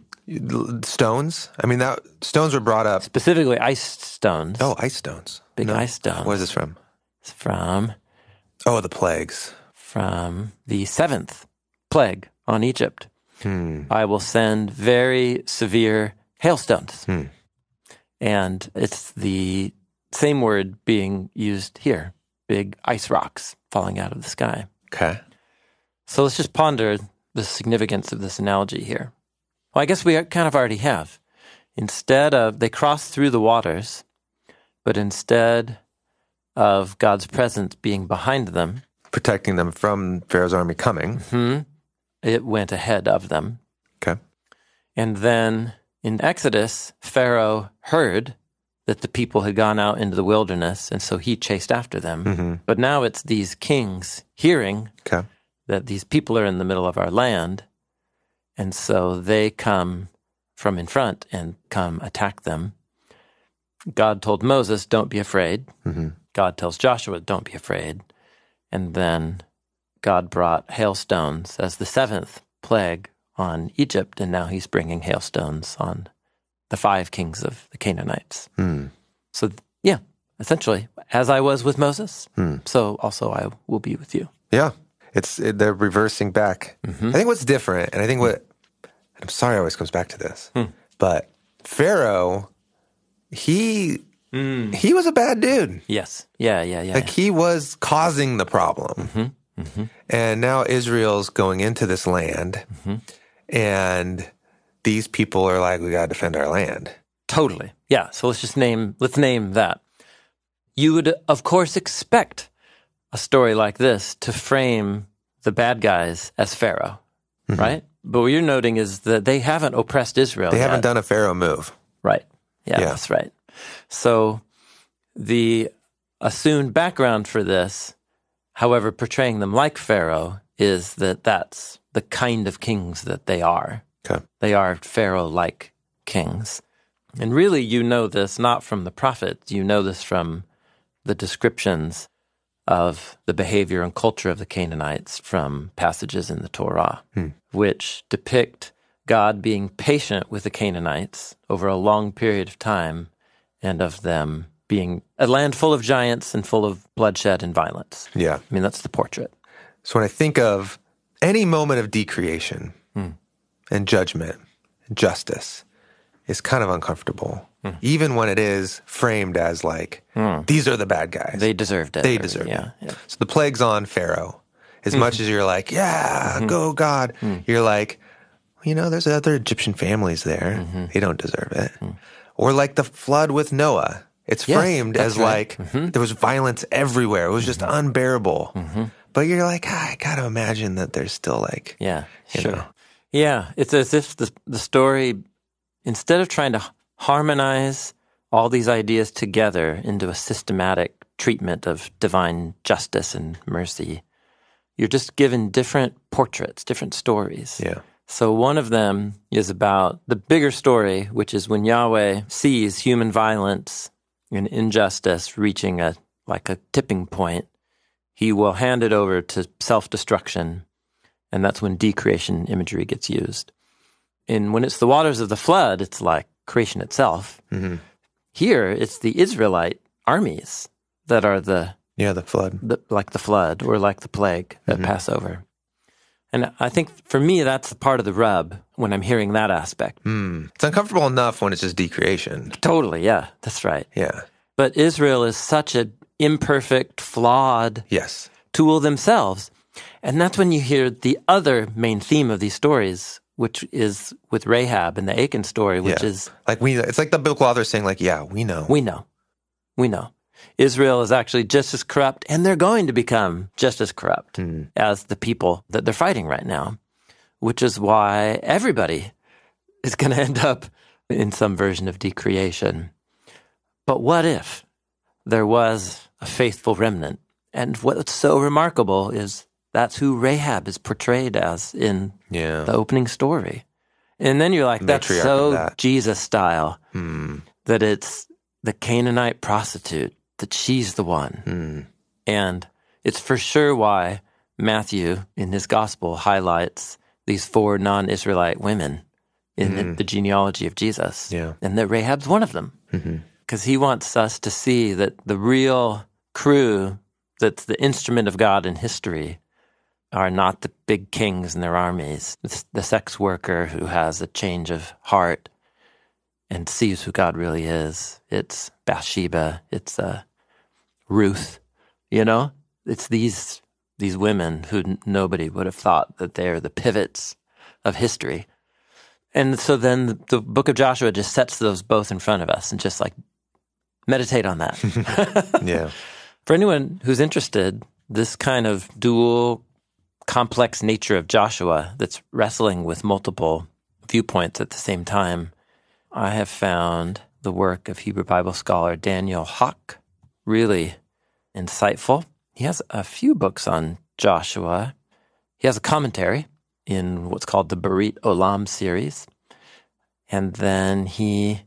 Stones? I mean, that stones were brought up. Specifically ice stones. Oh, ice stones. Big no. ice stones. Where is this from? It's from... Oh, the plagues. From the seventh plague on Egypt. Hmm. I will send very severe hailstones. Hmm. And it's the same word being used here. Big ice rocks falling out of the sky. Okay. So let's just ponder the significance of this analogy here. Well, I guess we kind of already have. Instead of, they crossed through the waters, but instead of God's presence being behind them. Protecting them from Pharaoh's army coming. Mm-hmm. It went ahead of them. Okay. And then in Exodus, Pharaoh heard that the people had gone out into the wilderness, and so he chased after them. Mm-hmm. But now it's these kings hearing Okay. that these people are in the middle of our land, and so they come from in front and come attack them. God told Moses, don't be afraid. Mm-hmm. God tells Joshua, don't be afraid. And then God brought hailstones as the seventh plague on Egypt, and now he's bringing hailstones on the five kings of the Canaanites. Mm. So, yeah, essentially, as I was with Moses, Mm. so also I will be with you. Yeah. It's it, they're reversing back. Mm-hmm. I think what's different, and I think what, I'm sorry it always comes back to this, Mm. but Pharaoh, he Mm. he was a bad dude. Yes. Yeah, yeah, yeah. Like yeah. he was causing the problem. Mm-hmm. Mm-hmm. And now Israel's going into this land, Mm-hmm. and these people are like, we got to defend our land. Totally. Yeah. So let's just name, let's name that. You would, of course, expect a story like this to frame the bad guys as Pharaoh, Mm-hmm. right? But what you're noting is that they haven't oppressed Israel They yet. haven't done a Pharaoh move. Right. Yeah, Yeah. that's right. So the assumed background for this, however, portraying them like Pharaoh, is that that's the kind of kings that they are. Okay. They are Pharaoh-like kings. And really, you know this not from the prophets. You know this from the descriptions of the behavior and culture of the Canaanites from passages in the Torah, Hmm. which depict God being patient with the Canaanites over a long period of time, and of them being a land full of giants and full of bloodshed and violence. Yeah. I mean, that's the portrait. So when I think of any moment of decreation Hmm. and judgment and justice, is kind of uncomfortable, Hmm. even when it is framed as like, these are the bad guys. They deserved it. They or- deserve yeah, it. yeah. So the plague's on Pharaoh. As much as you're like, yeah, go God, you're like, well, you know, there's other Egyptian families there. They don't deserve it. Or like the flood with Noah. It's Yes, framed that's as right. like there was violence everywhere. It was just unbearable. But you're like, ah, I got to imagine that there's still like, Yeah, you sure. know. Yeah, it's as if the the story, instead of trying to harmonize all these ideas together into a systematic treatment of divine justice and mercy, you're just given different portraits, different stories. yeah. So one of them is about the bigger story, which is when Yahweh sees human violence and injustice reaching a like a tipping point, he will hand it over to self-destruction, and that's when decreation imagery gets used. And when it's the waters of the flood, it's like creation itself. hmm Here, it's the Israelite armies that are the, Yeah, the flood. the like the flood or like the plague that Mhm. pass over. And I think for me, that's part of the rub when I'm hearing that aspect. Mm. It's uncomfortable enough when it's just decreation. Totally, yeah, that's right. Yeah. But Israel is such an imperfect, flawed Yes. tool themselves. And that's when you hear the other main theme of these stories, which is with Rahab and the Achan story, which Yeah. is, Like we, it's like the biblical author saying like, yeah, we know. we know, we know. Israel is actually just as corrupt, and they're going to become just as corrupt Mm. as the people that they're fighting right now, which is why everybody is going to end up in some version of decreation. But what if there was a faithful remnant? And what's so remarkable is that's who Rahab is portrayed as in Yeah. the opening story. And then you're like, that's Matriarch so of that. Jesus style, Mm. that it's the Canaanite prostitute, that she's the one. Mm. And it's for sure why Matthew in his gospel highlights these four non-Israelite women in the, the genealogy of Jesus. Yeah. And that Rahab's one of them. hmm Because he wants us to see that the real crew that's the instrument of God in history are not the big kings and their armies. It's the sex worker who has a change of heart and sees who God really is. It's Bathsheba. It's uh, Ruth. You know, it's these these women who n- nobody would have thought that they're the pivots of history. And so then the, the book of Joshua just sets those both in front of us and just like meditate on that. Yeah. For anyone who's interested, this kind of dual, complex nature of Joshua that's wrestling with multiple viewpoints at the same time, I have found the work of Hebrew Bible scholar Daniel Hock really insightful. He has a few books on Joshua. He has a commentary in what's called the Berit Olam series. And then he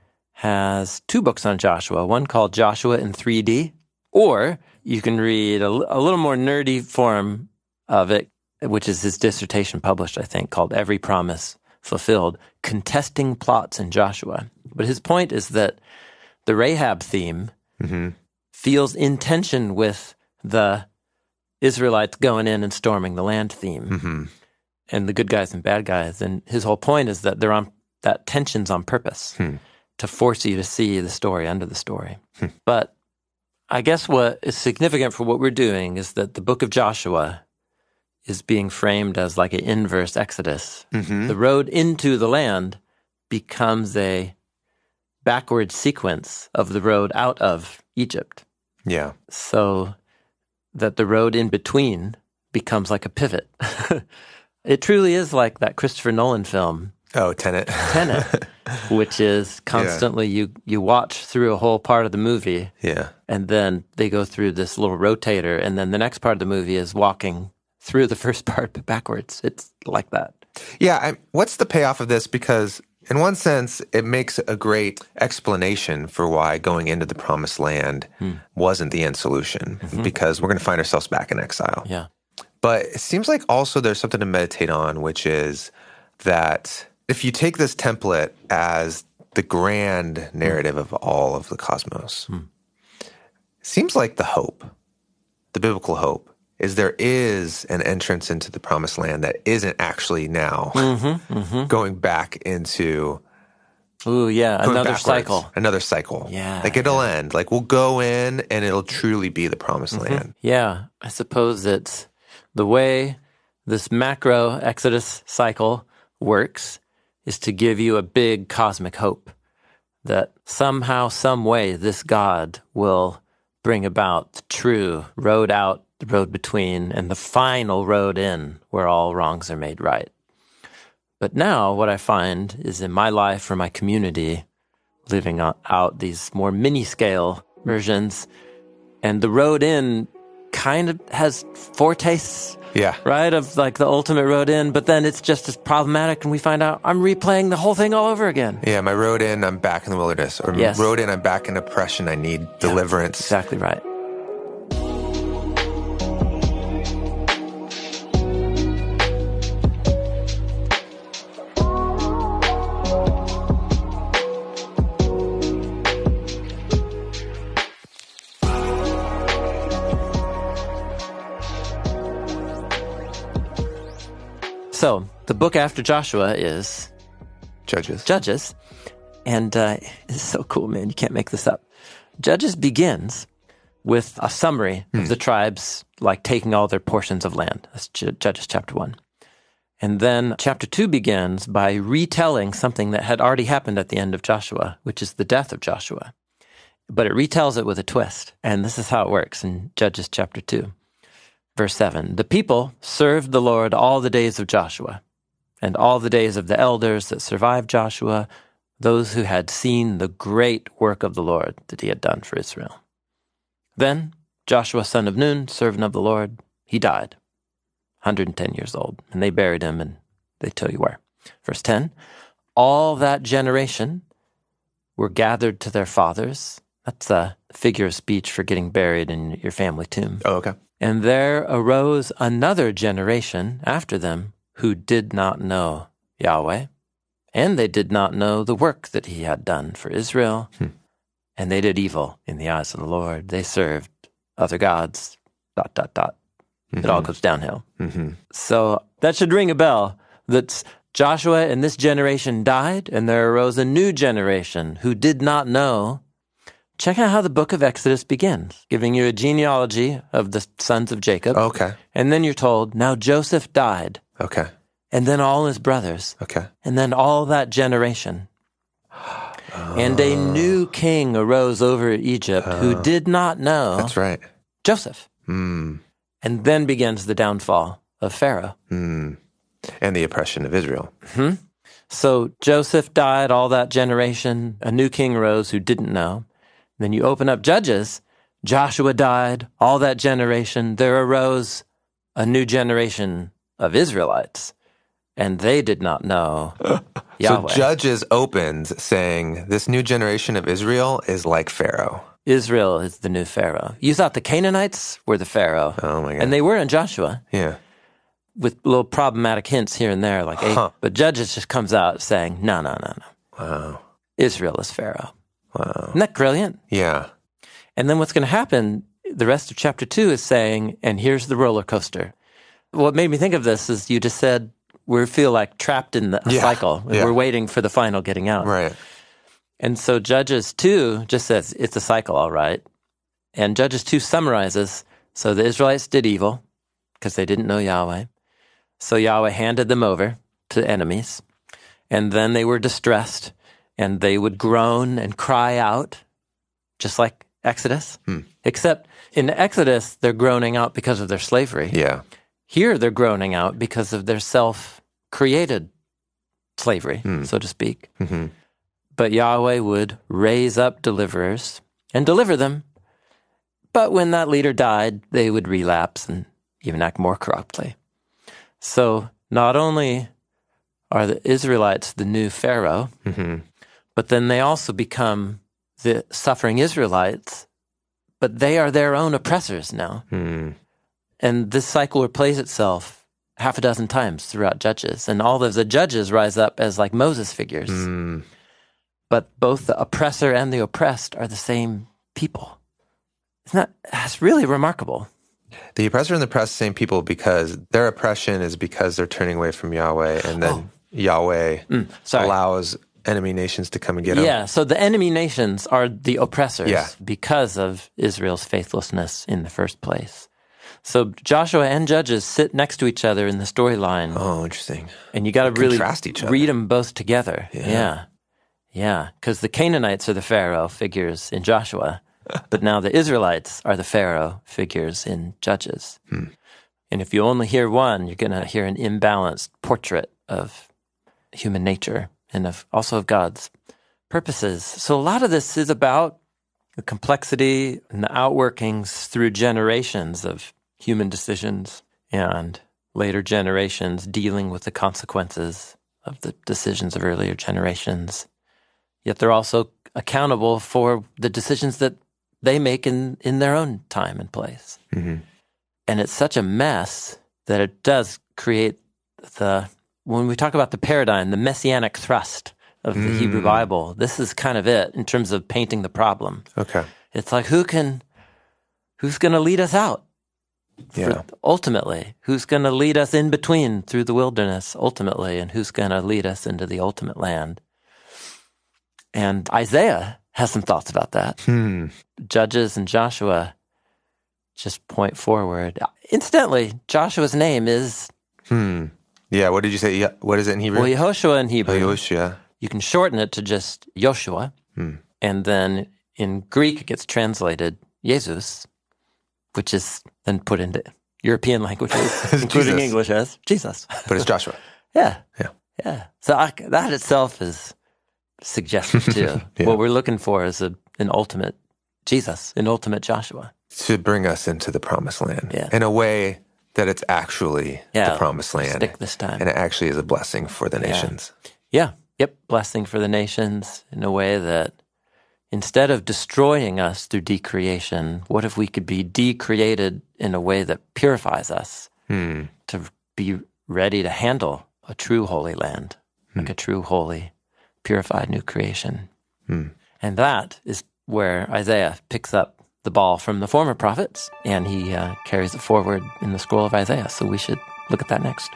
has two books on Joshua, one called Joshua in three D, or you can read a, a little more nerdy form of it, which is his dissertation published, I think, called Every Promise Fulfilled, Contesting Plots in Joshua. But his point is that the Rahab theme mm-hmm. feels in tension with the Israelites going in and storming the land theme, mm-hmm. and the good guys and bad guys. And his whole point is that they're on that tension's on purpose hmm. to force you to see the story under the story. Hmm. But I guess what is significant for what we're doing is that the book of Joshua is being framed as like an inverse Exodus. Mm-hmm. The road into the land becomes a backward sequence of the road out of Egypt. Yeah. So that the road in between becomes like a pivot. It truly is like that Christopher Nolan film. Oh, Tenet. Tenet, which is constantly, yeah. you, you watch through a whole part of the movie. Yeah. And then they go through this little rotator, and then the next part of the movie is walking through the first part but backwards. It's like that. Yeah. I, what's the payoff of this? Because in one sense, it makes a great explanation for why going into the promised land hmm. wasn't the end solution, mm-hmm. because we're going to find ourselves back in exile. Yeah. But it seems like also there's something to meditate on, which is that if you take this template as the grand narrative mm. of all of the cosmos, mm. it seems like the hope, the biblical hope, is there is an entrance into the promised land that isn't actually now mm-hmm, mm-hmm. going back into... Ooh, yeah, another backwards. cycle. Another cycle. Yeah. Like it'll yeah. end. Like we'll go in and it'll truly be the promised mm-hmm. land. Yeah, I suppose it's the way this macro Exodus cycle works is to give you a big cosmic hope that somehow, some way, this God will bring about the true road out, the road between, and the final road in where all wrongs are made right. But now what I find is in my life or my community, living out these more mini-scale versions, and the road in kind of has foretastes, yeah, right, of like the ultimate road in, but then it's just as problematic, and we find out I'm replaying the whole thing all over again. Yeah, my road in, I'm back in the wilderness, or yes. road in, I'm back in oppression, I need deliverance. Yeah, exactly right. So, the book after Joshua is... Judges. Judges. And uh, it's so cool, man. You can't make this up. Judges begins with a summary hmm. of the tribes, like taking all their portions of land. That's Judges chapter one. And then chapter two begins by retelling something that had already happened at the end of Joshua, which is the death of Joshua. But it retells it with a twist. And this is how it works in Judges chapter two. Verse seven, the people served the Lord all the days of Joshua, and all the days of the elders that survived Joshua, those who had seen the great work of the Lord that he had done for Israel. Then Joshua, son of Nun, servant of the Lord, he died, one hundred ten years old, and they buried him, and they tell you where. Verse ten, all that generation were gathered to their fathers. That's a figure of speech for getting buried in your family tomb. Oh, okay. And there arose another generation after them who did not know Yahweh, and they did not know the work that he had done for Israel, hmm. and they did evil in the eyes of the Lord. They served other gods, dot, dot, dot. Mm-hmm. It all goes downhill. Mm-hmm. So that should ring a bell that Joshua and this generation died, and there arose a new generation who did not know. Check out how the book of Exodus begins, giving you a genealogy of the sons of Jacob. Okay. And then you're told, now Joseph died. Okay. And then all his brothers. Okay. And then all that generation. Oh. And a new king arose over Egypt uh, who did not know that's right. Joseph. Mm. And then begins the downfall of Pharaoh. Mm. And the oppression of Israel. Mm-hmm. So Joseph died, all that generation. A new king rose who didn't know. Then you open up Judges. Joshua died, all that generation. There arose a new generation of Israelites, and they did not know Yahweh. So Judges opens saying, this new generation of Israel is like Pharaoh. Israel is the new Pharaoh. You thought the Canaanites were the Pharaoh. Oh, my God. And they were in Joshua. Yeah. With little problematic hints here and there, like huh. eight. But Judges just comes out saying, no, no, no, no. Wow. Israel is Pharaoh. Wow. Isn't that brilliant? Yeah. And then what's going to happen, the rest of chapter two is saying, and here's the roller coaster. What made me think of this is you just said, we feel like trapped in the, a yeah. cycle. And yeah. we're waiting for the final getting out. Right. And so Judges two just says, it's a cycle, all right. And Judges two summarizes, so the Israelites did evil because they didn't know Yahweh. So Yahweh handed them over to enemies. And then they were distressed, and they would groan and cry out, just like Exodus. Hmm. Except in Exodus, they're groaning out because of their slavery. Yeah. Here, they're groaning out because of their self-created slavery, hmm. so to speak. Mm-hmm. But Yahweh would raise up deliverers and deliver them. But when that leader died, they would relapse and even act more corruptly. So not only are the Israelites the new Pharaoh, mm-hmm. but then they also become the suffering Israelites, but they are their own oppressors now. Mm. And this cycle replays itself half a dozen times throughout Judges. And all of the judges rise up as like Moses figures. Mm. But both the oppressor and the oppressed are the same people. Isn't that, that's really remarkable. The oppressor and the oppressed, same people, because their oppression is because they're turning away from Yahweh, and then oh. Yahweh mm, allows enemy nations to come and get them. Yeah, so the enemy nations are the oppressors yeah. because of Israel's faithlessness in the first place. So Joshua and Judges sit next to each other in the storyline. Oh, interesting. And you got to really contrast each other. Read them both together. Yeah. Yeah, yeah, because the Canaanites are the Pharaoh figures in Joshua, but now the Israelites are the Pharaoh figures in Judges. Hmm. And if you only hear one, you're going to hear an imbalanced portrait of human nature and of also of God's purposes. So a lot of this is about the complexity and the outworkings through generations of human decisions and later generations dealing with the consequences of the decisions of earlier generations. Yet they're also accountable for the decisions that they make in, in their own time and place. Mm-hmm. And it's such a mess that it does create the, when we talk about the paradigm, the messianic thrust of the mm. Hebrew Bible, this is kind of it in terms of painting the problem. Okay. It's like, who can, who's going to lead us out? Yeah. For, ultimately, who's going to lead us in between through the wilderness ultimately, and who's going to lead us into the ultimate land? And Isaiah has some thoughts about that. Hmm. Judges and Joshua just point forward. Incidentally, Joshua's name is... Hmm. Yeah, what did you say? What is it in Hebrew? Well, Yehoshua in Hebrew. Oh, Yehoshua. You can shorten it to just Joshua. Hmm. And then in Greek, it gets translated Jesus, which is then put into European languages, including Jesus. English as Jesus. But it's Joshua. Yeah. Yeah. Yeah. So I, that itself is suggestive too. Yeah. What we're looking for is a, an ultimate Jesus, an ultimate Joshua. To bring us into the promised land Yeah. in a way that it's actually Yeah, the promised land. stick this time. And it actually is a blessing for the Yeah. nations. Yeah. Yep. Blessing for the nations in a way that instead of destroying us through decreation, what if we could be decreated in a way that purifies us Hmm. to be ready to handle a true holy land, Hmm. like a true holy, purified new creation. Hmm. And that is where Isaiah picks up the ball from the former prophets, and he uh, carries it forward in the scroll of Isaiah. So we should look at that next.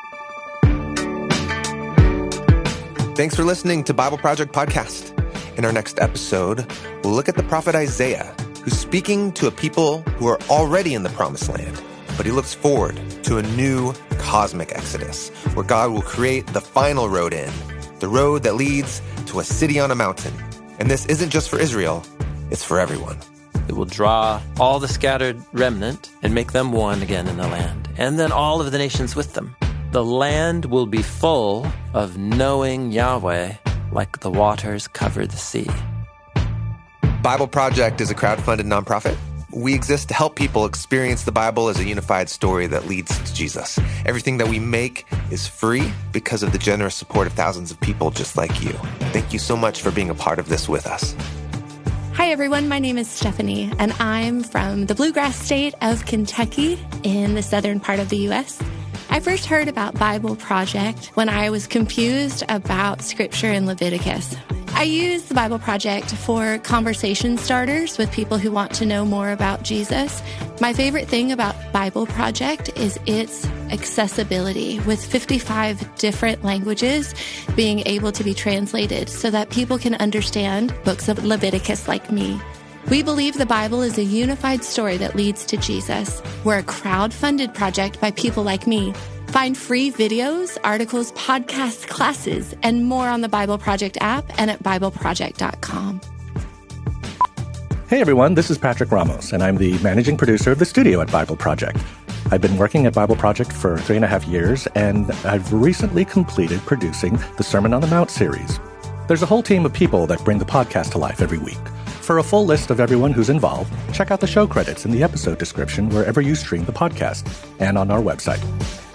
Thanks for listening to Bible Project Podcast. In our next episode, we'll look at the prophet Isaiah, who's speaking to a people who are already in the promised land, but he looks forward to a new cosmic exodus, where God will create the final road in, the road that leads to a city on a mountain, And this isn't just for Israel, it's for everyone. It will draw all the scattered remnant and make them one again in the land, and then all of the nations with them. The land will be full of knowing Yahweh like the waters cover the sea. Bible Project is a crowdfunded nonprofit. We exist to help people experience the Bible as a unified story that leads to Jesus. Everything that we make is free because of the generous support of thousands of people just like you. Thank you so much for being a part of this with us. Hi everyone, my name is Stephanie, and I'm from the bluegrass state of Kentucky in the southern part of the U S I first heard about Bible Project when I was confused about scripture in Leviticus. I use the Bible Project for conversation starters with people who want to know more about Jesus. My favorite thing about Bible Project is its accessibility, with fifty-five different languages being able to be translated so that people can understand books of Leviticus like me. We believe the Bible is a unified story that leads to Jesus. We're a crowd-funded project by people like me. Find free videos, articles, podcasts, classes, and more on the Bible Project app and at bible project dot com. Hey everyone, this is Patrick Ramos, and I'm the managing producer of the studio at Bible Project. I've been working at Bible Project for three and a half years, and I've recently completed producing the Sermon on the Mount series. There's a whole team of people that bring the podcast to life every week. For a full list of everyone who's involved, check out the show credits in the episode description wherever you stream the podcast and on our website.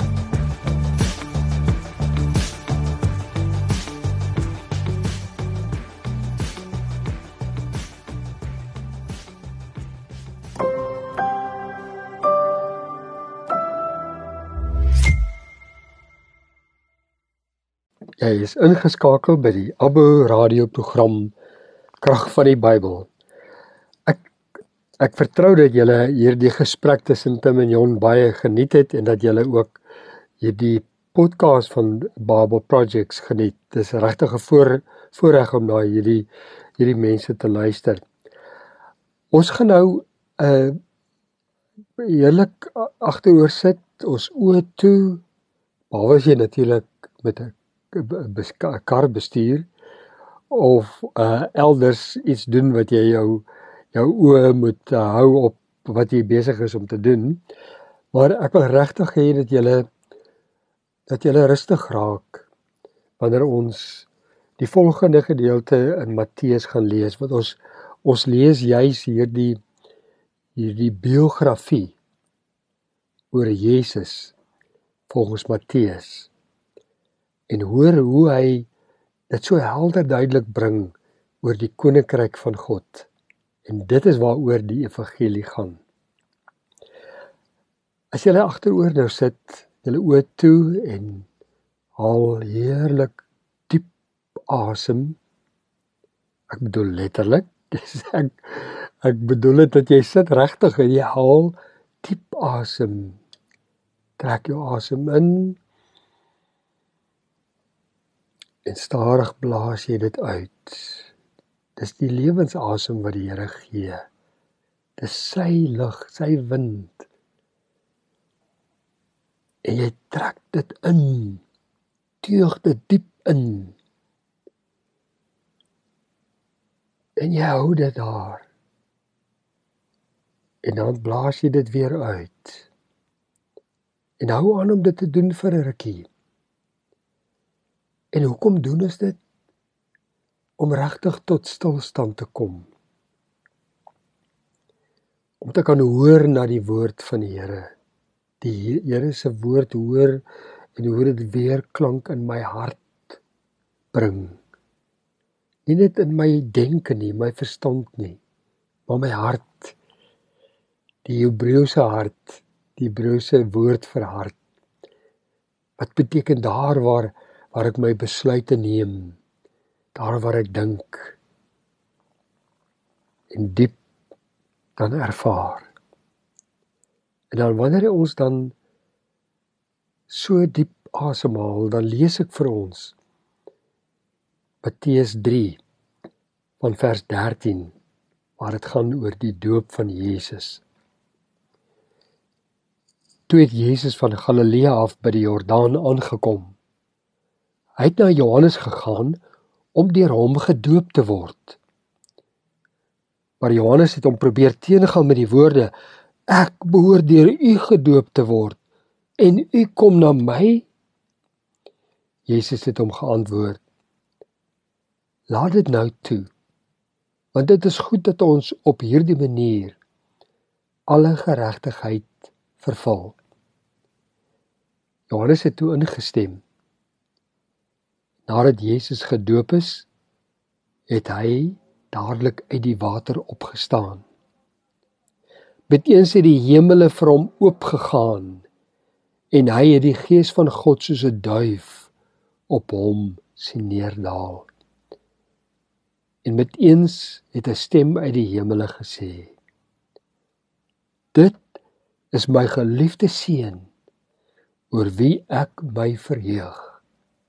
Jy is ingeskakel by die Abo radioprogram Krag van die Bybel. Ek ek vertrou dat julle hierdie gesprek tussen Tim en Jon baie geniet het en dat julle ook hierdie podcast van Bible Projects geniet. Dis regtig 'n voor, voorreg om na hierdie hierdie mense te luister. Ons gaan nou 'n uh, heerlik agteroor sit, ons oë toe, behalwe as jy natuurlik met 'n kar bestuur of uh, elders iets doen wat jy jou jou oë moet uh, hou op wat jy besig is om te doen. Maar ek wil regtig hê dat julle dat julle rustig raak wanneer ons die volgende gedeelte in Matteus gaan lees, want ons ons lees juis hierdie hierdie biografie oor Jesus volgens Matteus. En hoor hoe hy dit so helder duidelik bring oor die koninkryk van God. En dit is waaroor die evangelie gaan. As jy agteroor nou sit, julle oë toe en haal heerlik diep asem. Ek bedoel letterlik. ek ek bedoel dit dat jy sit regtig en jy haal diep asem. Trek jou asem in. En stadig blaas jy dit uit. Dis die lewensasem wat die Here gee. Dis sy lug, sy wind. En jy trek dit in. Teug dit diep in. En jy hou dit daar. En dan blaas jy dit weer uit. En hou aan om dit te doen vir 'n rukkie. En hoekom doen ons dit? Om regtig tot stilstand te kom. Om te kan hoor na die woord van die Here. Die Here se woord hoor en hoe dit weer klank in my hart bring. Nie net in my denke nie, my verstand nie, maar my hart. Die Hebreëse hart, die Hebreëse woord vir hart. Wat beteken daar waar waar ek my besluite neem, daar waar ek dink en diep dan ervaar. En dan wanneer ons dan so diep asemhaal, dan lees ek vir ons Matteus drie van vers dertien, waar dit gaan oor die doop van Jesus. Toe het Jesus van Galilea af by die Jordaan aangekom. Hy het na Johannes gegaan om deur hom gedoop te word. Maar Johannes het hom probeer teengaan met die woorde: Ek behoort deur u gedoop te word, en u kom na my? Jesus het hom geantwoord: Laat dit nou toe, want dit is goed dat ons op hierdie manier alle geregtigheid vervul. Johannes het toe ingestem. Nadat Jesus gedoop is, het hy dadelik uit die water opgestaan. Meteens het die hemele vir hom oopgegaan, en hy het die Gees van God soos 'n duif op hom sien neerdaal. En meteens het 'n stem uit die hemele gesê: Dit is my geliefde seun, oor wie ek my verheug.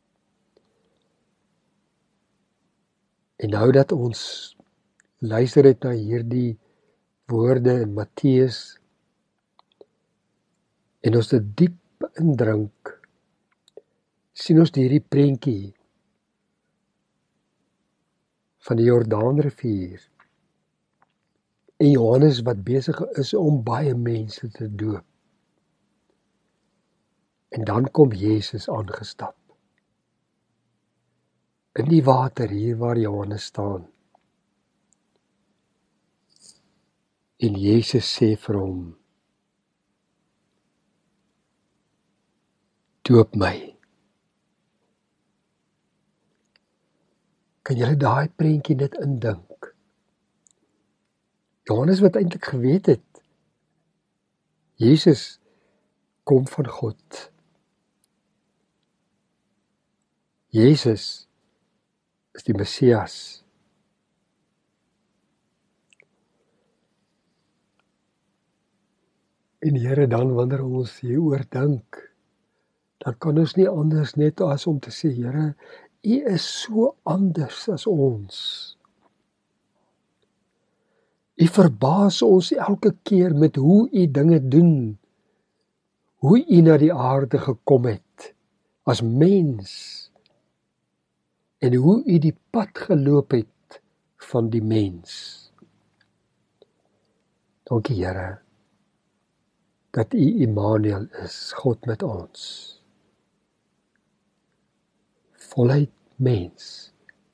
En nou dat ons luister het na hierdie woorde in Matteus, en ons dit diep indrink, sien ons hierdie prentjie van die Jordaanrivier en Johannes wat besig is om baie mense te doop. En dan kom Jesus aangestap in die water hier waar Johannes staan. En Jesus sê vir hom: Doop my. Kan julle daai prentjie net indink? Johannes wat eintlik geweet het, Jesus kom van God. Jesus is die Messias. En Here, dan wanneer ons hieroor dink, dan kan ons nie anders net as om te sê, Here, U is so anders as ons. U verbaas ons elke keer met hoe U dinge doen, hoe U na die aarde gekom het as mens, en hoe U die pad geloop het van die mens. Dankie Here, dat U Immanuel is, God met ons. Voluit mens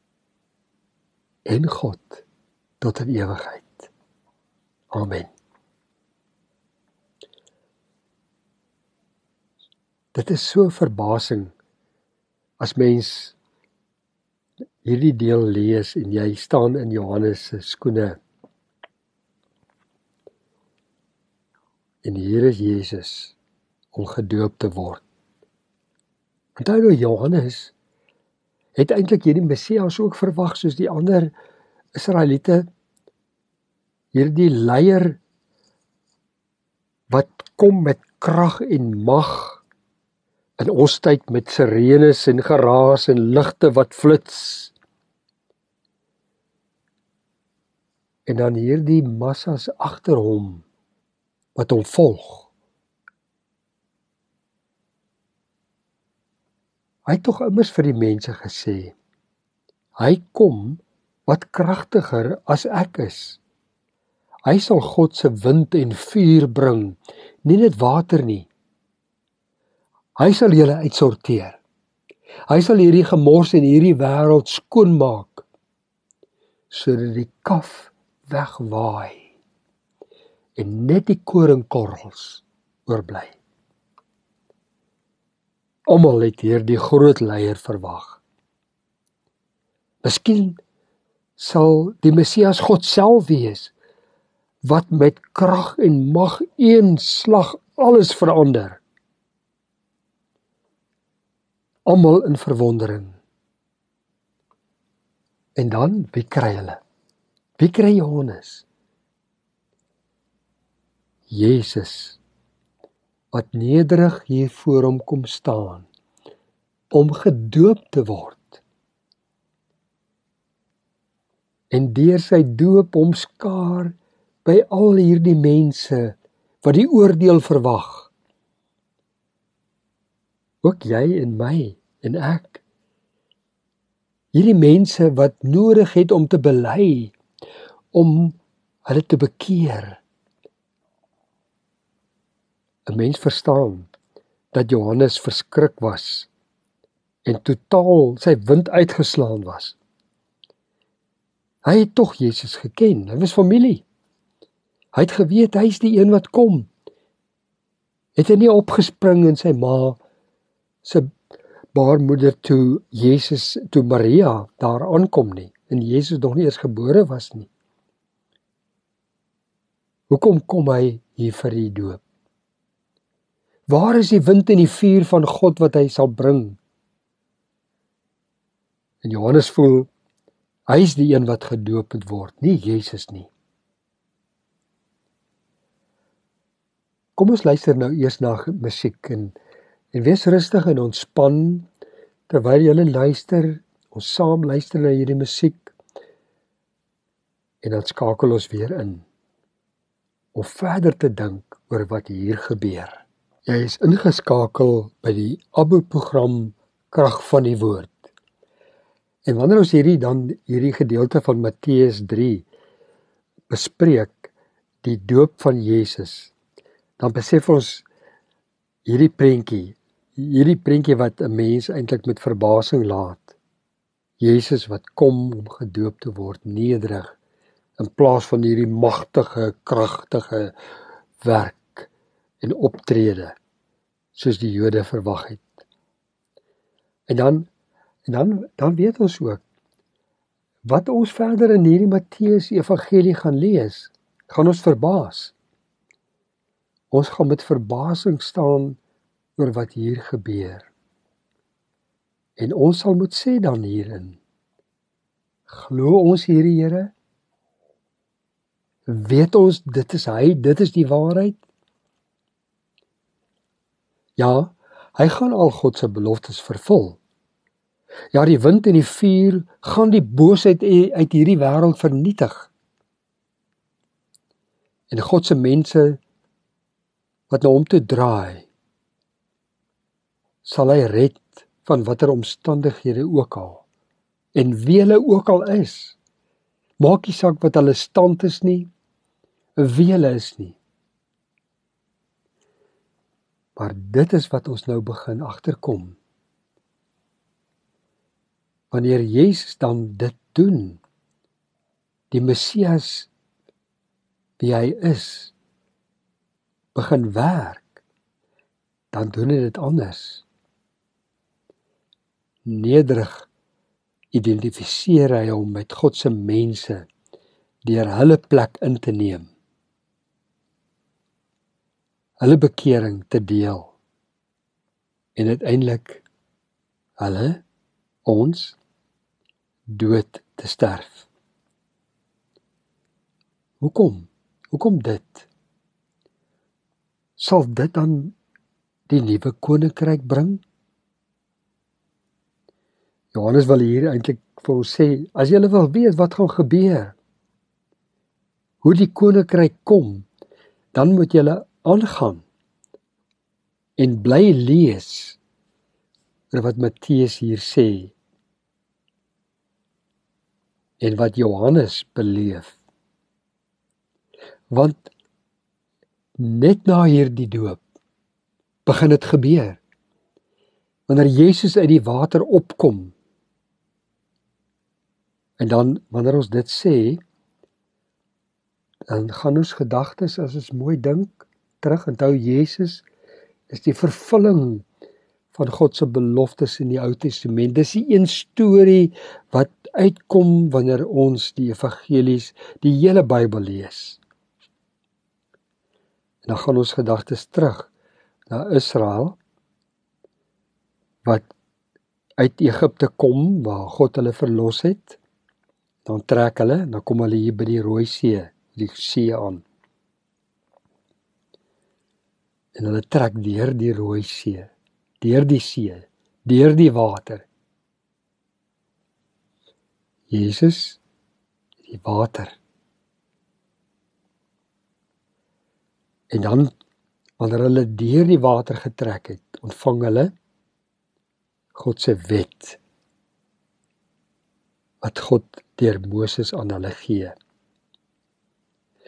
en God tot in ewigheid. Amen. Dit is so verbasing as mens hierdie deel lees en jy staan in Johannes se skoene. En hier is Jesus om gedoop te word. Onthou nou, Johannes het eintlik hierdie Messias ook verwag soos die ander Israeliete, hierdie leier wat kom met krag en mag, in ons tyd met sirenes en geraas en ligte wat flits. En dan hierdie massas agter hom wat hom volg. Hy het tog immers vir die mense gesê, hy kom wat kragtiger as ek is. Hy sal God se wind en vuur bring, nie net water nie. Hy sal julle uitsorteer. Hy sal hierdie gemors en hierdie wêreld skoonmaak, sodat die kaf wegwaai en net die koringkorrels oorbly. Almal het hierdie groot leier verwag. Miskien sal die Messias God self wees, wat met krag en mag een slag alles verander. Almal in verwondering. En dan, wie kry hulle? Wie kry Johannes? Jesus, wat nederig hier voor hom kom staan, om gedoop te word. En deur sy doop hom skaar by al hierdie mense wat die oordeel verwag. Ook jy en my en ek. Hierdie mense wat nodig het om te bely, om hulle te bekeer. 'n Mens verstaan dat Johannes verskrik was en totaal sy wind uitgeslaan was. Hy het tog Jesus geken, hy was familie. Hy het geweet, hy is die een wat kom. Het hy nie opgespring in sy ma sy baarmoeder toe Jesus, toe Maria daar aankom nie, en Jesus nog nie eers gebore was nie. Hoekom kom hy hier vir die doop? Waar is die wind en die vuur van God wat hy sal bring? En Johannes voel, hy is die een wat gedoop moet word, nie Jesus nie. Kom ons luister nou eers na musiek en, en wees rustig en ontspan terwyl julle luister, ons saam luister na hierdie musiek en dan skakel ons weer in om verder te dink oor wat hier gebeur. Jy is ingeskakel by die Abo-program Krag van die Woord. En wanneer ons hierdie dan hierdie gedeelte van Matteus drie bespreek, die doop van Jesus, dan besef ons hierdie prentjie, hierdie prentjie wat 'n mens eintlik met verbasing laat. Jesus wat kom om gedoop te word, nederig, in plaas van hierdie magtige, kragtige werk en optrede, soos die Jode verwag het. En dan, en dan, dan weet ons ook, wat ons verder in hierdie Matteus evangelie gaan lees, gaan ons verbaas. Ons gaan met verbasing staan oor wat hier gebeur. En ons sal moet sê dan hierin, glo ons hierdie Here? Weet ons, dit is hy, dit is die waarheid? Ja, hy gaan al God se beloftes vervul. Ja, die wind en die vuur gaan die boosheid uit hierdie wêreld vernietig. En God se mense wat na hom toe draai, sal hy red van watter omstandighede ook al, en wie hulle ook al is. Maak nie saak wat hulle stand is nie, wie hulle is nie. Maar dit is wat ons nou begin agterkom. Wanneer Jesus dan dit doen, die Messias, wie hy is, begin werk, dan doen hy dit anders. Nederig identifiseer hy hom met God se mense, deur hulle plek in te neem, hulle bekering te deel, en uiteindelik hulle, ons, dood te sterf. Hoekom? Hoekom dit? Sal dit dan die nuwe koninkryk bring? Johannes wil hier eintlik vir ons sê, as julle wil weet wat gaan gebeur, hoe die koninkryk kom, dan moet julle aangaan en bly lees oor wat Matteus hier sê en wat Johannes beleef. Want net na hierdie doop begin dit gebeur. Wanneer Jesus uit die water opkom, en dan wanneer ons dit sê, dan gaan ons gedagtes, as ons mooi dink, terug, onthou Jesus is die vervulling van God se beloftes in die Ou Testament. Dis die een storie wat uitkom wanneer ons die evangelies, die hele Bybel lees. En dan gaan ons gedagtes terug na Israel, wat uit Egipte kom, waar God hulle verlos het. Dan trek hulle, dan kom hulle hier by die Rooi See, die see aan. En hulle trek deur die Rooi See, deur die see, deur die water. Jesus, die water. En dan, wanneer hulle deur die water getrek het, ontvang hulle God se wet, wat God deur Moses aan hulle gee.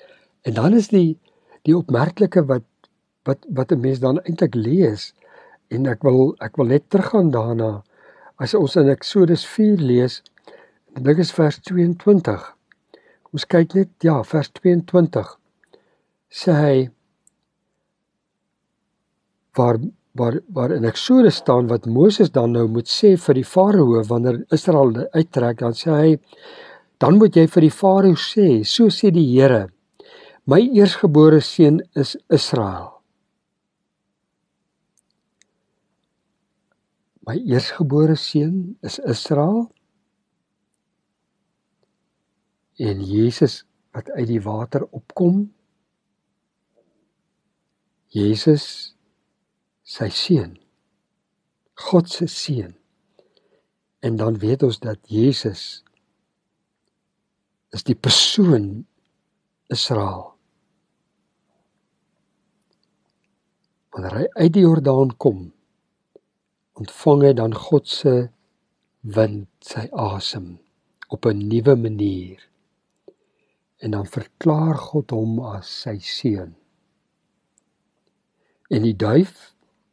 En dan is die die opmerklike wat wat wat 'n mens dan eintlik lees, en ek wil ek wil net teruggaan daarna. As ons in Eksodus vier lees, dit is vers tweeëntwintig. Ons kyk net, ja, vers tweeëntwintig. Sê hy, waar waar waar in Eksodus staan wat Moses dan nou moet sê vir die Farao wanneer Israel uittrek, dan sê hy, dan moet jy vir die Farao sê, so sê die Here, my eersgebore seun is Israel. My eersgebore seun is Israel, en Jesus wat uit die water opkom, Jesus sy seun, God se seun. En dan weet ons dat Jesus is die persoon Israel. Wanneer hy uit die Jordaan kom, ontvang hy dan God se wind, sy asem, op 'n nuwe manier. En dan verklaar God hom as sy seun. En die duif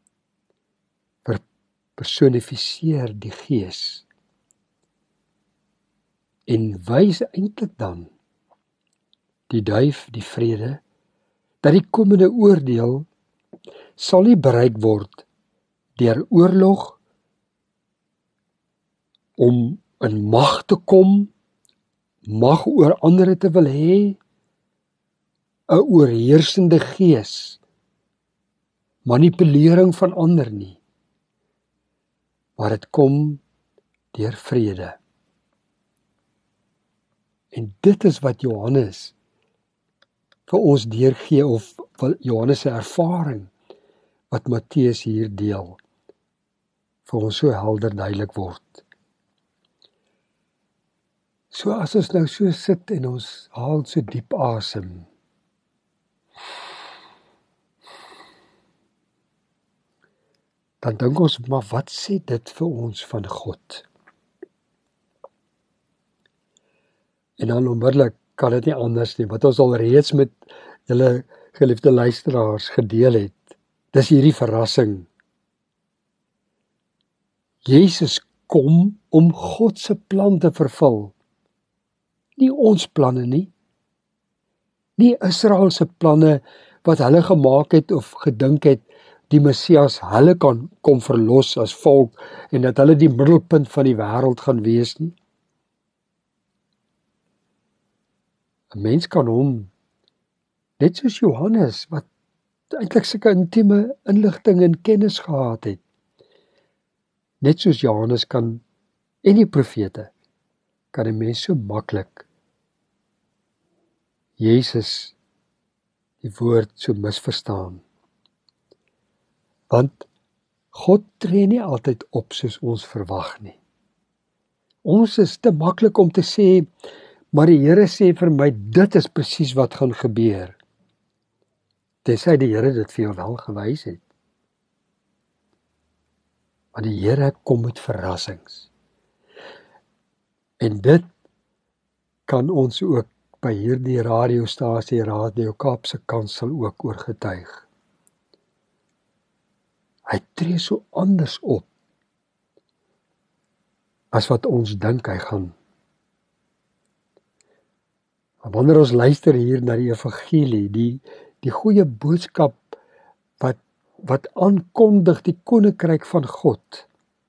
personifiseer die Gees en wys eintlik dan die duif die vrede dat die komende oordeel sal nie bereik word deur oorlog, om in mag te kom, mag oor ander te wil hê, 'n oorheersende gees, manipulering van ander nie, maar dit kom deur vrede. En dit is wat Johannes vir ons deurgee, of Johannes se ervaring wat Matteus hier deel, vir ons so helder duidelik word. So as ons nou so sit en ons haal so diep asem, dan dink ons, maar wat sê dit vir ons van God? En dan onmiddellik kan dit nie anders nie, wat ons al reeds met julle geliefde luisteraars gedeel het. Dis hierdie verrassing. Jesus kom om God se plan te vervul. Nie ons planne nie. Nie Israel se planne wat hulle gemaak het of gedink het die Messias hulle kan kom verlos as volk en dat hulle die middelpunt van die wêreld gaan wees nie. 'n Mens kan hom, net soos Johannes, wat eintlik sulke intieme inligting en kennis gehad het, net soos Johannes kan, en die profete, kan 'n mens so maklik Jesus, die woord, so misverstaan. Want God tree nie altyd op soos ons verwag nie. Ons is te maklik om te sê, maar die Here sê vir my, dit is presies wat gaan gebeur. Tensy die Here dit vir jou wel gewys het. Maar die Here kom met verrassings. En dit kan ons ook by hierdie radiostasie, Radio Kaapse Kansel ook oorgetuig. Hy tree so anders op as wat ons dink hy gaan. Wanneer ons luister hier na die evangelie, die die goeie boodskap wat wat aankondig die koninkryk van God.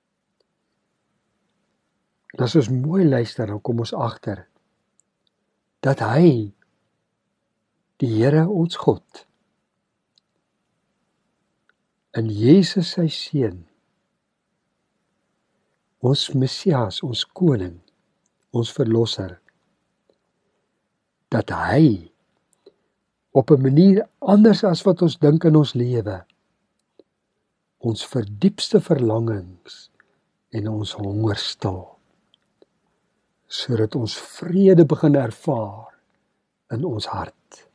En as ons mooi luister, dan kom ons agter dat hy, die Here ons God, in Jesus sy seun, ons Messias, ons koning, ons verlosser, dat hy op 'n manier anders as wat ons dink in ons lewe, ons verdiepste verlangings en ons honger stil, sodat ons vrede begin ervaar in ons hart.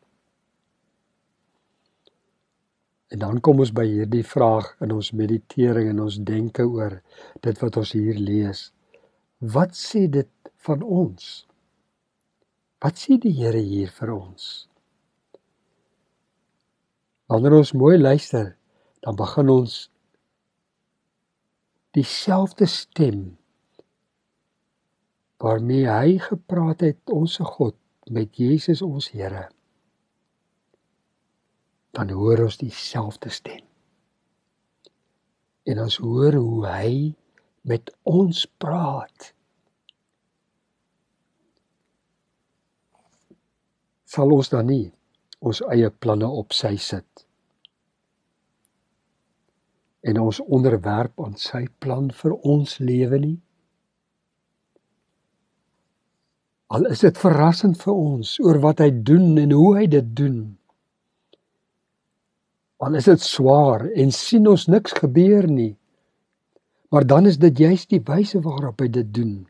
En dan kom ons by hierdie vraag in ons meditering en ons denke oor dit wat ons hier lees. Wat sê dit van ons? Wat sê die Here hier vir ons? Wanneer ons mooi luister, dan begin ons dieselfde stem waarmee hy gepraat het, onsse God, met Jesus ons Here, dan hoor ons dieselfde stem. En ons hoor hoe hy met ons praat. Sal ons dan nie ons eie planne op sy sit en ons onderwerp aan sy plan vir ons lewe nie? Al is dit verrassend vir ons oor wat hy doen en hoe hy dit doen. Al is dit swaar en sien ons niks gebeur nie, maar dan is dit juist die wyse waarop hy dit doen.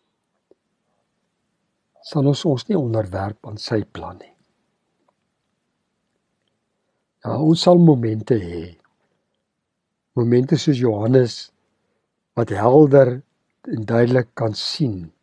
Sal ons ons nie onderwerp aan sy plan nie. Ja, ons sal momente hê, momente soos Johannes, wat helder en duidelik kan sien.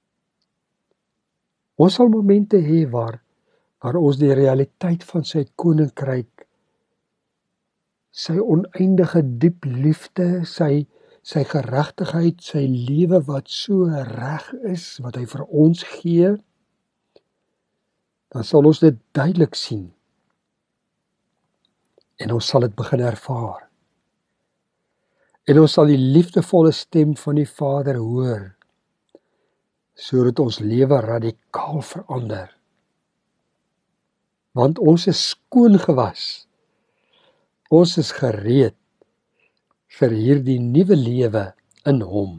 Ons sal momente hê waar, waar ons die realiteit van sy koninkryk, sy oneindige diep liefde, sy, sy geregtigheid, sy lewe wat so reg is, wat hy vir ons gee, dan sal ons dit duidelik sien. En ons sal dit begin ervaar. En ons sal die liefdevolle stem van die Vader hoor, sodat ons lewe radikaal verander. Want ons is skoon gewas. Ons is gereed vir hierdie nuwe lewe in hom.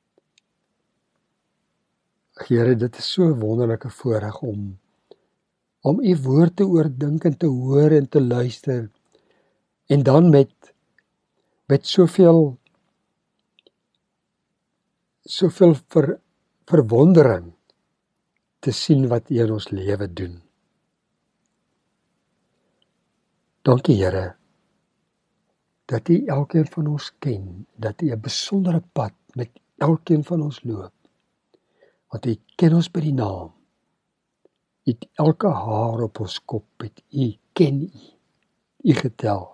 Here, dit is so 'n wonderlike voorreg om om u woord te oordink en te hoor en te luister, en dan met met soveel soveel ver, verwondering te sien wat u in ons lewe doen. Dankie, Here, dat u elkeen van ons ken, dat u 'n besondere pad met elkeen van ons loop, want u ken ons by die naam. U het elke haar op ons kop, het u ken u, u getel.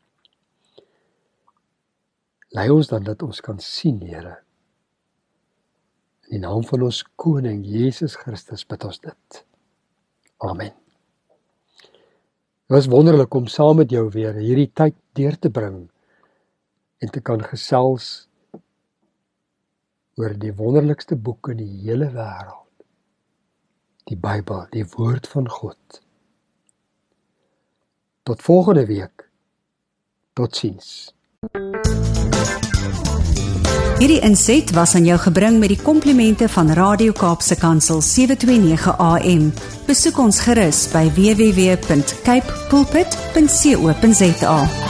Lei ons dan dat ons kan sien, Here. In die naam van ons koning Jesus Christus bid ons dit. Amen. Het was wonderlik om saam met jou weer hierdie tyd deur te bring en te kan gesels oor die wonderlikste boek in die hele wêreld. Die Bybel, die woord van God. Tot volgende week. Totsiens. Hierdie inset was aan jou gebring met die komplimente van Radio Kaapse Kansel sewe twee nege A M. Besoek ons gerus by w w w punt cape pulpit punt co punt za.